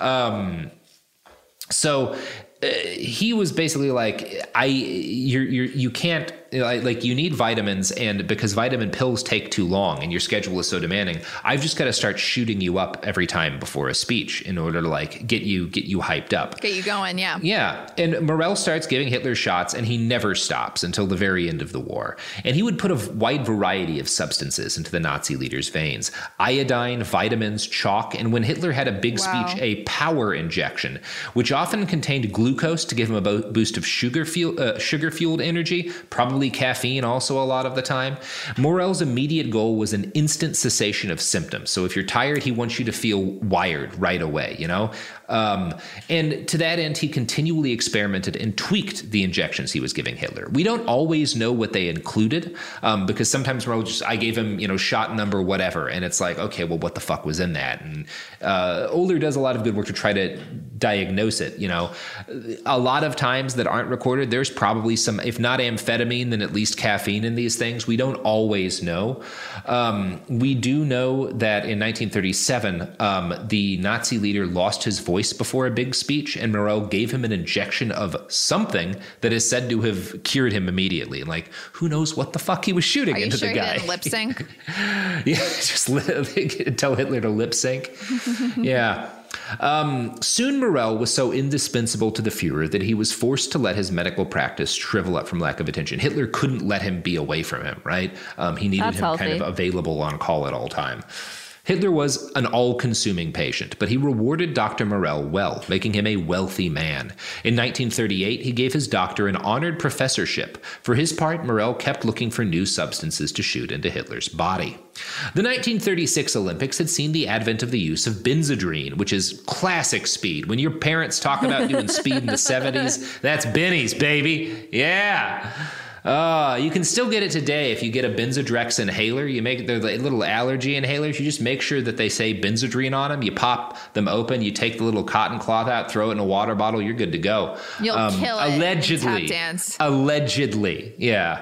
Um, so uh, he was basically like, I, you're, you're, you can't, like you need vitamins, and because vitamin pills take too long and your schedule is so demanding, I've just got to start shooting you up every time before a speech in order to like get you get you hyped up. Get you going, yeah. Yeah. And Morell starts giving Hitler shots, and he never stops until the very end of the war. And he would put a wide variety of substances into the Nazi leader's veins. Iodine, vitamins, chalk, and when Hitler had a big wow. speech, a power injection, which often contained glucose to give him a bo- boost of sugar fuel, uh, sugar-fueled energy, probably caffeine also a lot of the time. Morell's immediate goal was an instant cessation of symptoms. So if you're tired, he wants you to feel wired right away, you know? Um, and to that end, he continually experimented and tweaked the injections he was giving Hitler. We don't always know what they included, um, because sometimes Morell just, I gave him, you know, shot number whatever, and it's like, okay, well, what the fuck was in that? And uh, Oehler does a lot of good work to try to diagnose it, you know? A lot of times that aren't recorded, there's probably some, if not amphetamine, then at least caffeine in these things. We don't always know. Um, we do know that in nineteen thirty-seven, um, the Nazi leader lost his voice before a big speech, and Morell gave him an injection of something that is said to have cured him immediately. Like, who knows what the fuck he was shooting Are into sure the guy? He didn't lip sync? Yeah, just li- tell Hitler to lip sync. Yeah. Um, soon Morell was so indispensable to the Fuhrer that he was forced to let his medical practice shrivel up from lack of attention. Hitler couldn't let him be away from him, right? Um, he needed That's him healthy. kind of available on call at all time. Hitler was an all-consuming patient, but he rewarded Doctor Morell well, making him a wealthy man. In nineteen thirty-eight, he gave his doctor an honored professorship. For his part, Morell kept looking for new substances to shoot into Hitler's body. The nineteen thirty-six Olympics had seen the advent of the use of Benzedrine, which is classic speed. When your parents talk about doing speed in the seventies, that's Benny's, baby. Yeah. Uh, you can still get it today if you get a Benzodrex inhaler. You make their little allergy inhalers. You just make sure that they say Benzedrine on them. You pop them open. You take the little cotton cloth out, throw it in a water bottle. You're good to go. You'll um, kill it. Allegedly. In tap dance. Allegedly. Yeah.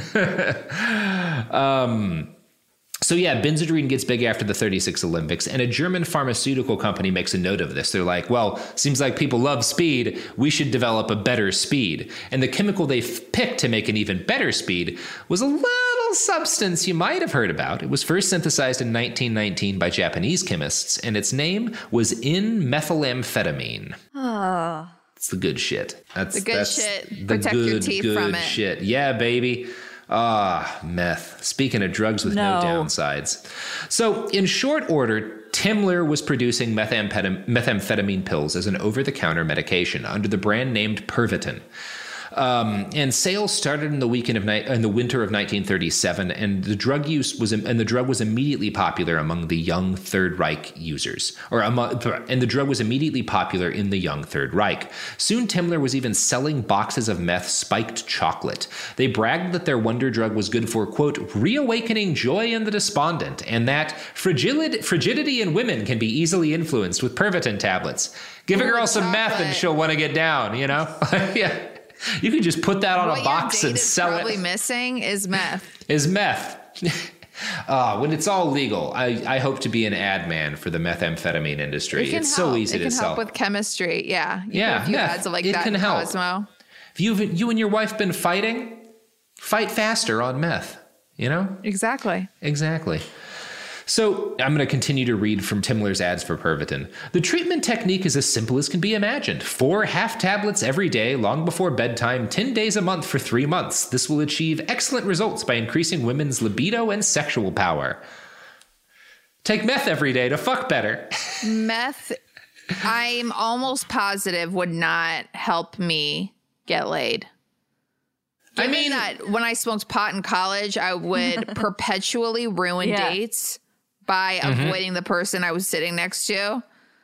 um... So yeah, Benzedrine gets big after the thirty-six Olympics, and a German pharmaceutical company makes a note of this. They're like, well, seems like people love speed. We should develop a better speed. And the chemical they picked to make an even better speed was a little substance you might have heard about. It was first synthesized in nineteen nineteen by Japanese chemists, and its name was N-methylamphetamine. Oh. It's the good shit. That's the good that's shit. The Protect good, your teeth good from it. Shit. Yeah, baby. Ah, meth. Speaking of drugs with no. no downsides. So, in short order, Timler was producing methamphetamine, methamphetamine pills as an over-the-counter medication under the brand named Pervitin. Um, and sales started in the weekend of ni- in the winter of nineteen thirty-seven, and the drug use was and the drug was immediately popular among the young Third Reich users, or among, and the drug was immediately popular in the young Third Reich. Soon, Timler was even selling boxes of meth spiked chocolate. They bragged that their wonder drug was good for, quote, reawakening joy in the despondent, and that frigid- frigidity in women can be easily influenced with Pervitin tablets. Give Ooh, a girl some chocolate. meth and she'll want to get down, you know? Yeah. You could just put that on what a box and sell it. What probably missing is meth. Is meth. uh, when it's all legal, I, I hope to be an ad man for the methamphetamine industry. It it's help. so easy it to can sell. Help with chemistry. Yeah. You yeah. a few meth. ads of like it that can in help. Cosmo. If you you and your wife been fighting, fight faster on meth. You know? Exactly. Exactly. So I'm going to continue to read from Timler's ads for Pervitin. The treatment technique is as simple as can be imagined. Four half tablets every day, long before bedtime, ten days a month for three months. This will achieve excellent results by increasing women's libido and sexual power. Take meth every day to fuck better. Meth, I'm almost positive, would not help me get laid. Given I mean, that when I smoked pot in college, I would perpetually ruin yeah. dates by mm-hmm. avoiding the person I was sitting next to.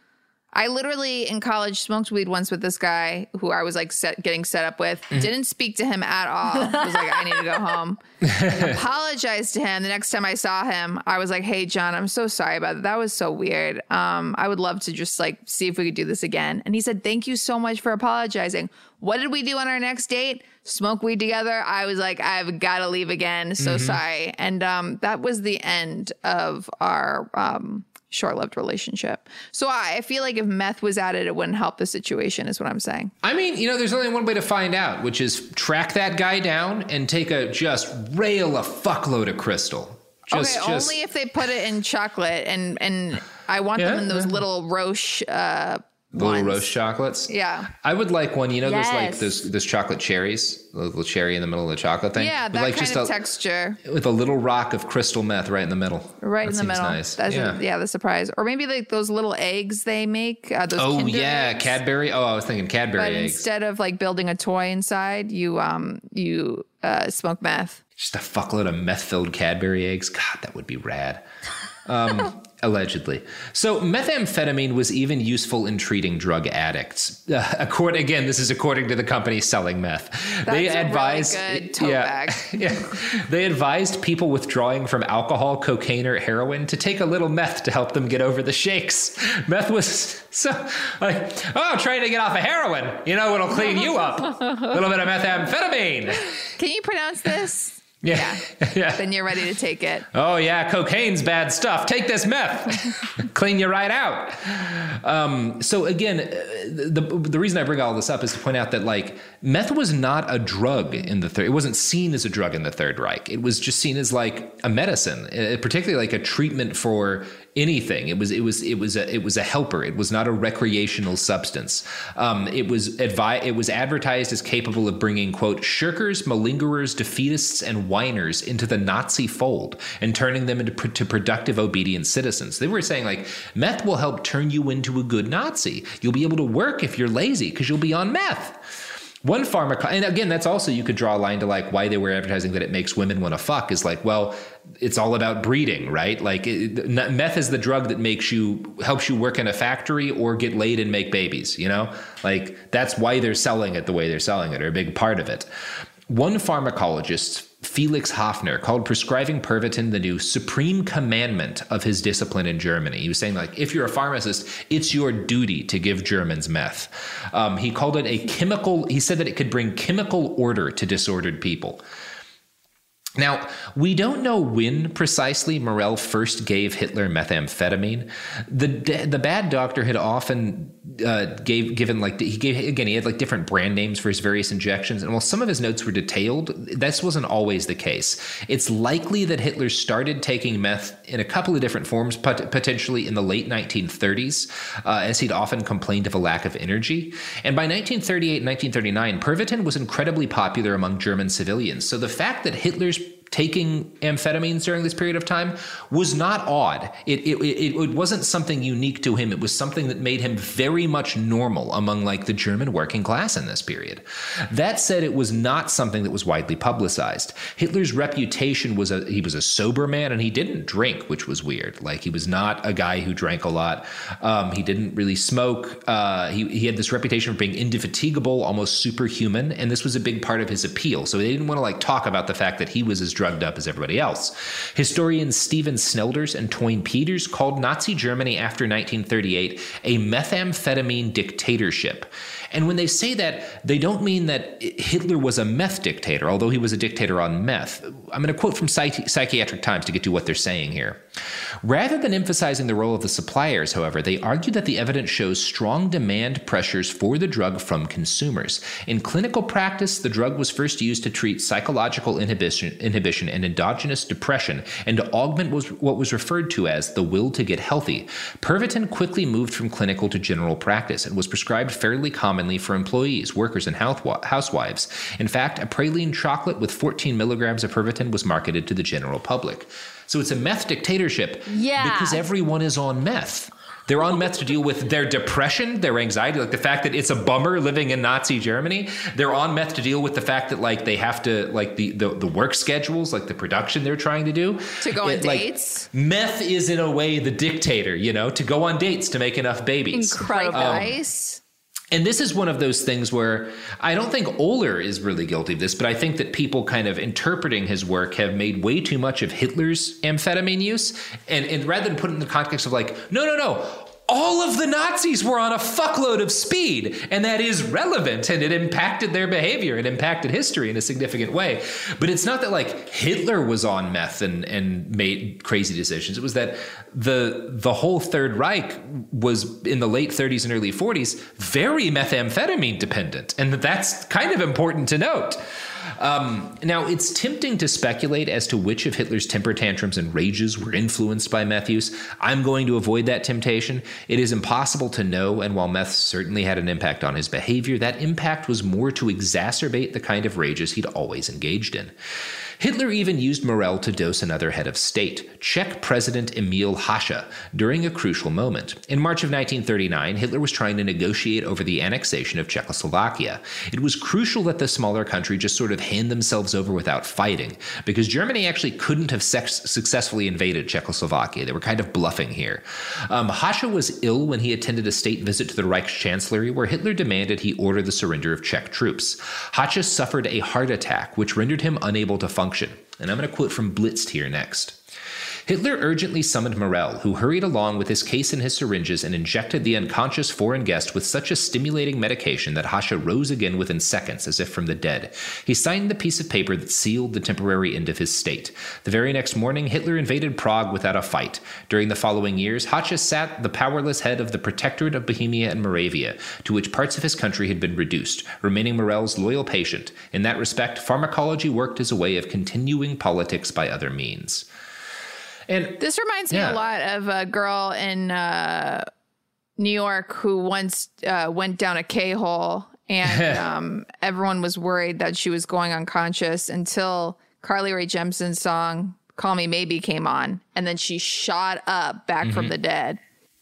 I literally in college smoked weed once with this guy who I was like set, getting set up with. Mm-hmm. Didn't speak to him at all. I was like, I need to go home. Apologized to him. The next time I saw him, I was like, hey, John, I'm so sorry about that. That was so weird. Um, I would love to just like see if we could do this again. And he said, thank you so much for apologizing. What did we do on our next date? Smoke weed together. I was like, I've got to leave again. So mm-hmm. sorry. And um, that was the end of our um, short-lived relationship. So I, I feel like if meth was added, it wouldn't help the situation is what I'm saying. I mean, you know, there's only one way to find out, which is track that guy down and take a just rail a fuckload of crystal. Just, okay, just... only if they put it in chocolate and, and I want yeah, them in those yeah. little Roche uh The little ones. Roche chocolates? Yeah. I would like one, you know, yes. those like those those chocolate cherries, the little cherry in the middle of the chocolate thing. Yeah, that like kind just of a, texture. With a little rock of crystal meth right in the middle. Right that in the middle. Nice. That's yeah. A, yeah, the surprise. Or maybe like those little eggs they make. Uh, those oh, Kinder yeah, eggs. Cadbury. Oh, I was thinking Cadbury but eggs. Instead of like building a toy inside, you um you uh, smoke meth. Just a fuckload of meth-filled Cadbury eggs. God, that would be rad. Um, allegedly. So methamphetamine was even useful in treating drug addicts. Uh, according, again, this is according to the company selling meth. That's they a advised, really good tote yeah, bag. yeah, they advised people withdrawing from alcohol, cocaine, or heroin to take a little meth to help them get over the shakes. Meth was so like, oh, trying to get off of heroin. You know, it'll clean you up. A little bit of methamphetamine. Can you pronounce this? Yeah. yeah. yeah. Then you're ready to take it. Oh, yeah. Cocaine's bad stuff. Take this meth. Clean you right out. Um, so, again, the the reason I bring all this up is to point out that, like, meth was not a drug in the third. It wasn't seen as a drug in the Third Reich. It was just seen as, like, a medicine, particularly, like, a treatment for anything. It was it was it was a it was a helper. It was not a recreational substance. Um, it was advi- It was advertised as capable of bringing, quote, shirkers, malingerers, defeatists, and whiners into the Nazi fold and turning them into to productive, obedient citizens. They were saying, like, meth will help turn you into a good Nazi. You'll be able to work if you're lazy because you'll be on meth. One pharmaco- and again, that's also, you could draw a line to like why they were advertising that it makes women want to fuck is like, well, it's all about breeding, right? Like it, meth is the drug that makes you, helps you work in a factory or get laid and make babies, you know? Like that's why they're selling it the way they're selling it, or a big part of it. One pharmacologist, Felix Hafner, called prescribing Pervitin the new supreme commandment of his discipline in Germany. He was saying, like, if you're a pharmacist, it's your duty to give Germans meth. Um, he called it a chemical, he said that it could bring chemical order to disordered people. Now, we don't know when precisely Morell first gave Hitler methamphetamine. The the bad doctor had often uh, gave given like he gave again he had like different brand names for his various injections, and while some of his notes were detailed, this wasn't always the case. It's likely that Hitler started taking meth in a couple of different forms, pot- potentially in the late nineteen thirties, uh, as he'd often complained of a lack of energy. And by nineteen thirty-eight and nineteen thirty-nine, Pervitin was incredibly popular among German civilians. So the fact that Hitler's taking amphetamines during this period of time was not odd. It, it it it wasn't something unique to him. It was something that made him very much normal among like the German working class in this period. That said, it was not something that was widely publicized. Hitler's reputation was a he was a sober man, and he didn't drink, which was weird. Like he was not a guy who drank a lot. Um, he didn't really smoke. Uh, he he had this reputation for being indefatigable, almost superhuman, and this was a big part of his appeal. So they didn't want to like talk about the fact that he was as drugged up as everybody else. Historians Stephen Snelders and Toyn Peters called Nazi Germany after nineteen thirty-eight a methamphetamine dictatorship. And when they say that, they don't mean that Hitler was a meth dictator, although he was a dictator on meth. I'm going to quote from Psychi- Psychiatric Times to get to what they're saying here. Rather than emphasizing the role of the suppliers, however, they argue that the evidence shows strong demand pressures for the drug from consumers. In clinical practice, the drug was first used to treat psychological inhibition, inhibition and endogenous depression, and to augment was what was referred to as the will to get healthy. Pervitin quickly moved from clinical to general practice and was prescribed fairly commonly for employees, workers, and housewives. In fact, a praline chocolate with fourteen milligrams of Pervitin was marketed to the general public. So it's a meth dictatorship yeah. because everyone is on meth. They're on meth to deal with their depression, their anxiety, like the fact that it's a bummer living in Nazi Germany. They're on meth to deal with the fact that like they have to like the the, the work schedules, like the production they're trying to do. To go on it, dates. Like, meth is in a way the dictator, you know, to go on dates to make enough babies. Incredible. Um, Nice. And this is one of those things where I don't think Oehler is really guilty of this, but I think that people kind of interpreting his work have made way too much of Hitler's amphetamine use. And, and rather than put it in the context of like, no, no, no, all of the Nazis were on a fuckload of speed, and that is relevant, and it impacted their behavior. It impacted history in a significant way. But it's not that like Hitler was on meth and, and made crazy decisions. It was that the the whole Third Reich was in the late thirties and early forties very methamphetamine dependent, and that's kind of important to note. Um, now, it's tempting to speculate as to which of Hitler's temper tantrums and rages were influenced by meth use. I'm going to avoid that temptation. It is impossible to know, and while meth certainly had an impact on his behavior, that impact was more to exacerbate the kind of rages he'd always engaged in. Hitler even used Morell to dose another head of state, Czech President Emil Hácha, during a crucial moment. In March of nineteen thirty-nine, Hitler was trying to negotiate over the annexation of Czechoslovakia. It was crucial that the smaller country just sort of hand themselves over without fighting, because Germany actually couldn't have sex- successfully invaded Czechoslovakia. They were kind of bluffing here. Um, Hácha was ill when he attended a state visit to the Reichschancellery, where Hitler demanded he order the surrender of Czech troops. Hácha suffered a heart attack, which rendered him unable to function. And I'm going to quote from Blitzed here next. Hitler urgently summoned Morell, who hurried along with his case and his syringes and injected the unconscious foreign guest with such a stimulating medication that Hácha rose again within seconds as if from the dead. He signed the piece of paper that sealed the temporary end of his state. The very next morning, Hitler invaded Prague without a fight. During the following years, Hácha sat the powerless head of the Protectorate of Bohemia and Moravia, to which parts of his country had been reduced, remaining Morell's loyal patient. In that respect, pharmacology worked as a way of continuing politics by other means. And this reminds yeah. me a lot of a girl in uh, New York who once uh, went down a K-hole, and um, everyone was worried that she was going unconscious until Carly Rae Jepsen's song Call Me Maybe came on, and then she shot up back mm-hmm. from the dead.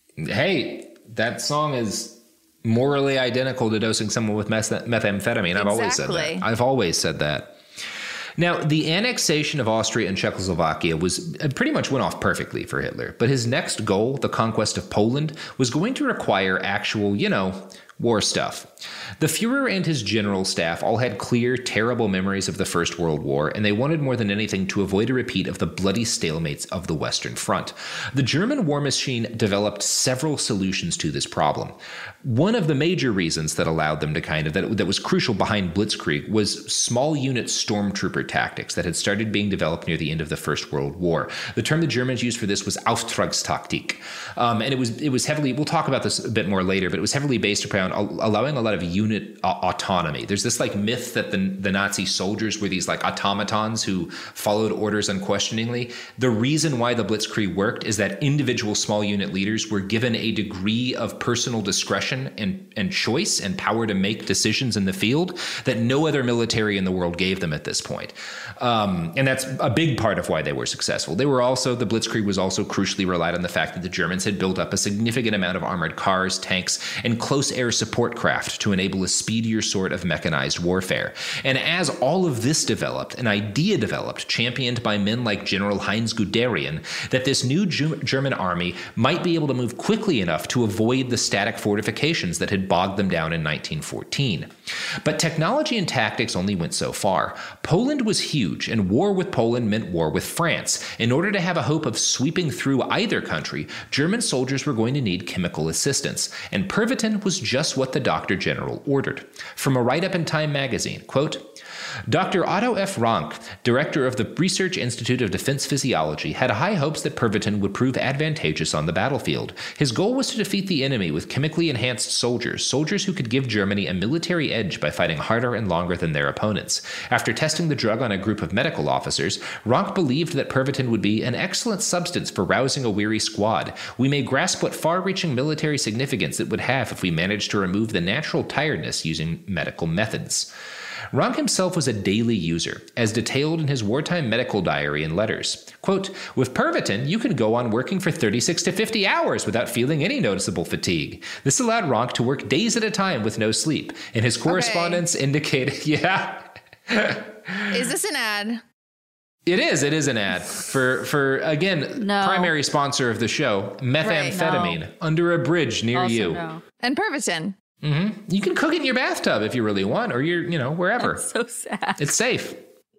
Hey, that song is morally identical to dosing someone with meth- methamphetamine. I've exactly. always said that. I've always said that. Now, the annexation of Austria and Czechoslovakia was pretty much went off perfectly for Hitler, but his next goal, the conquest of Poland, was going to require actual, you know, war stuff. The Fuhrer and his general staff all had clear, terrible memories of the First World War, and they wanted more than anything to avoid a repeat of the bloody stalemates of the Western Front. The German war machine developed several solutions to this problem. One of the major reasons that allowed them to kind of, that, that was crucial behind Blitzkrieg, was small unit stormtrooper tactics that had started being developed near the end of the First World War. The term the Germans used for this was Auftragstaktik. Um, and it was, it was heavily, we'll talk about this a bit more later, but it was heavily based around allowing a lot of unit uh, autonomy. There's this like myth that the, the Nazi soldiers were these like automatons who followed orders unquestioningly. The reason why the Blitzkrieg worked is that individual small unit leaders were given a degree of personal discretion and, and choice and power to make decisions in the field that no other military in the world gave them at this point. Um, and that's a big part of why they were successful. They were also, the Blitzkrieg was also crucially relied on the fact that the Germans had built up a significant amount of armored cars, tanks, and close air support craft to enable a speedier sort of mechanized warfare. And as all of this developed, an idea developed, championed by men like General Heinz Guderian, that this new G- German army might be able to move quickly enough to avoid the static fortifications that had bogged them down in nineteen fourteen. But technology and tactics only went so far. Poland was huge, and war with Poland meant war with France. In order to have a hope of sweeping through either country, German soldiers were going to need chemical assistance, and Pervitin was just what the Doctor General ordered. From a write-up in Time magazine, quote, Doctor Otto F. Rank, director of the Research Institute of Defense Physiology, had high hopes that Pervitin would prove advantageous on the battlefield. His goal was to defeat the enemy with chemically enhanced soldiers, soldiers who could give Germany a military edge by fighting harder and longer than their opponents. After testing the drug on a group of medical officers, Rank believed that Pervitin would be an excellent substance for rousing a weary squad. We may grasp what far-reaching military significance it would have if we managed to remove the natural tiredness using medical methods. Rank himself was a daily user, as detailed in his wartime medical diary and letters. Quote, with Pervitin, you can go on working for thirty-six to fifty hours without feeling any noticeable fatigue. This allowed Rank to work days at a time with no sleep, and his correspondence okay. indicated, yeah. Is this an ad? It is. It is an ad for, for again, no. primary sponsor of the show, methamphetamine, right, no. under a bridge near also you. No. And Pervitin. Mm-hmm. You can cook it in your bathtub if you really want, or you're, you know, wherever. That's so sad. It's safe.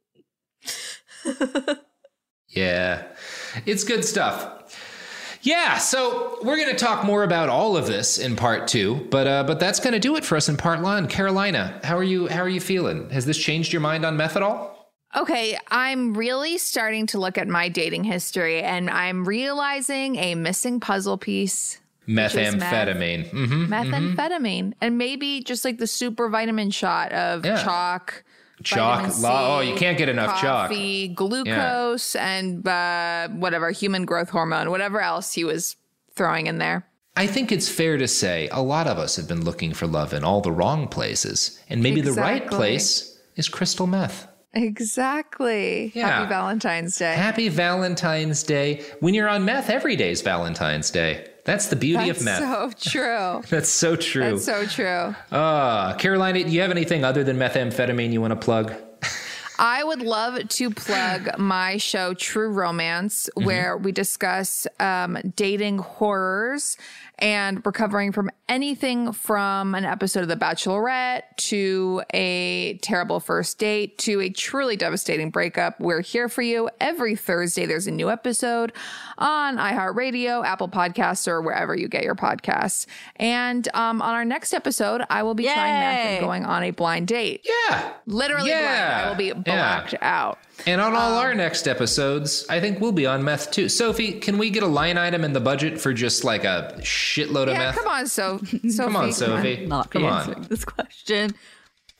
Yeah, it's good stuff. Yeah, so we're going to talk more about all of this in part two, but uh, but that's going to do it for us in part one. Carolina, how are you? How are you feeling? Has this changed your mind on meth at all? Okay, I'm really starting to look at my dating history, and I'm realizing a missing puzzle piece. Methamphetamine. Meth. Mm-hmm, Methamphetamine. Mm-hmm. And maybe just like the super vitamin shot of yeah. chalk. Chalk. C, oh, you can't get enough coffee, chalk. Glucose, yeah. and uh, whatever, human growth hormone, whatever else he was throwing in there. I think it's fair to say a lot of us have been looking for love in all the wrong places. And maybe exactly. the right place is crystal meth. Exactly. Yeah. Happy Valentine's Day. Happy Valentine's Day. When you're on meth, every day is Valentine's Day. That's the beauty That's of meth. That's so true. That's so true. That's so true. Uh, Carolina, do you have anything other than methamphetamine you want to plug? I would love to plug my show, True Romance, mm-hmm. where we discuss um, dating horrors and recovering from anything from an episode of The Bachelorette to a terrible first date to a truly devastating breakup. We're here for you. Every Thursday, there's a new episode on iHeartRadio, Apple Podcasts, or wherever you get your podcasts. And um, on our next episode, I will be Yay. trying meth and going on a blind date. Yeah. Literally yeah. blind. I will be blacked yeah. out. And on all um, our next episodes, I think we'll be on meth too. Sophie, can we get a line item in the budget for just like a shitload of yeah, meth? come on, so- Sophie. Come on, Sophie. I'm not come answering on. this question.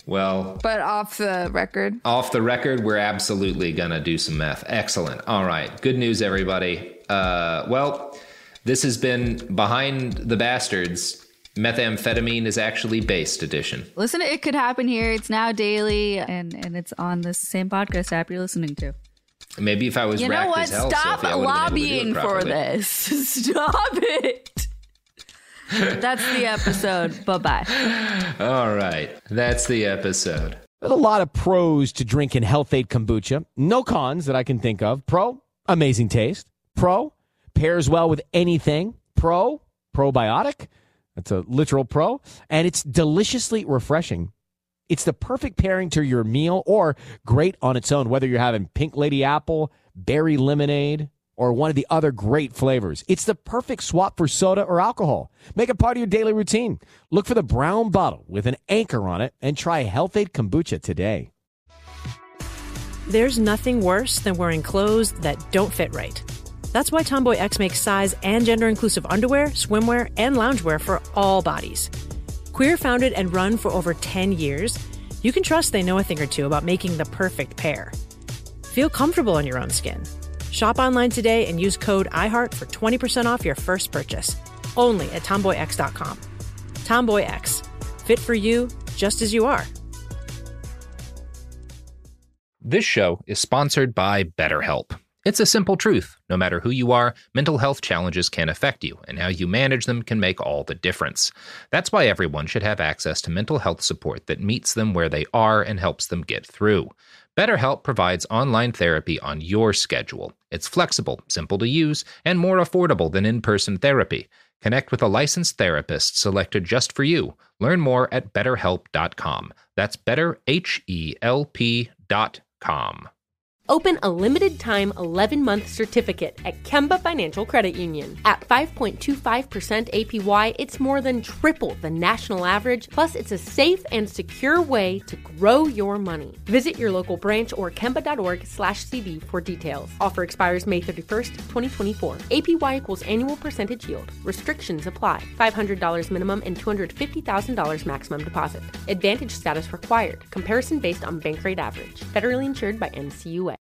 Well, but off the record. Off the record, we're absolutely going to do some meth. Excellent. All right. Good news, everybody. Uh, well, this has been Behind the Bastards. Methamphetamine is actually based edition. Listen to It Could Happen Here. It's now daily, and, and it's on the same podcast app you're listening to. Maybe if I was you know racked what? as hell, Stop Sophie, lobbying for this. Stop it. That's the episode. Bye-bye. All right. That's the episode. There's a lot of pros to drinking Health Aid kombucha. No cons that I can think of. Pro, amazing taste. Pro, pairs well with anything. Pro, probiotic. That's a literal pro. And it's deliciously refreshing. It's the perfect pairing to your meal or great on its own, whether you're having Pink Lady Apple, Berry Lemonade, or one of the other great flavors. It's the perfect swap for soda or alcohol. Make it part of your daily routine. Look for the brown bottle with an anchor on it and try Health Aid Kombucha today. There's nothing worse than wearing clothes that don't fit right. That's why Tomboy X makes size and gender-inclusive underwear, swimwear, and loungewear for all bodies. Queer founded and run for over ten years, you can trust they know a thing or two about making the perfect pair. Feel comfortable in your own skin. Shop online today and use code iHeart for twenty percent off your first purchase. Only at tomboy x dot com. Tomboy X. Fit for you, just as you are. This show is sponsored by BetterHelp. It's a simple truth. No matter who you are, mental health challenges can affect you, and how you manage them can make all the difference. That's why everyone should have access to mental health support that meets them where they are and helps them get through. BetterHelp provides online therapy on your schedule. It's flexible, simple to use, and more affordable than in-person therapy. Connect with a licensed therapist selected just for you. Learn more at better help dot com. That's better H E L P dot com. Open a limited-time eleven-month certificate at Kemba Financial Credit Union. At five point two five percent A P Y, it's more than triple the national average, plus it's a safe and secure way to grow your money. Visit your local branch or kemba.org slash CD for details. Offer expires May thirty-first, twenty twenty-four. A P Y equals annual percentage yield. Restrictions apply. five hundred dollars minimum and two hundred fifty thousand dollars maximum deposit. Advantage status required. Comparison based on bank rate average. Federally insured by N C U A.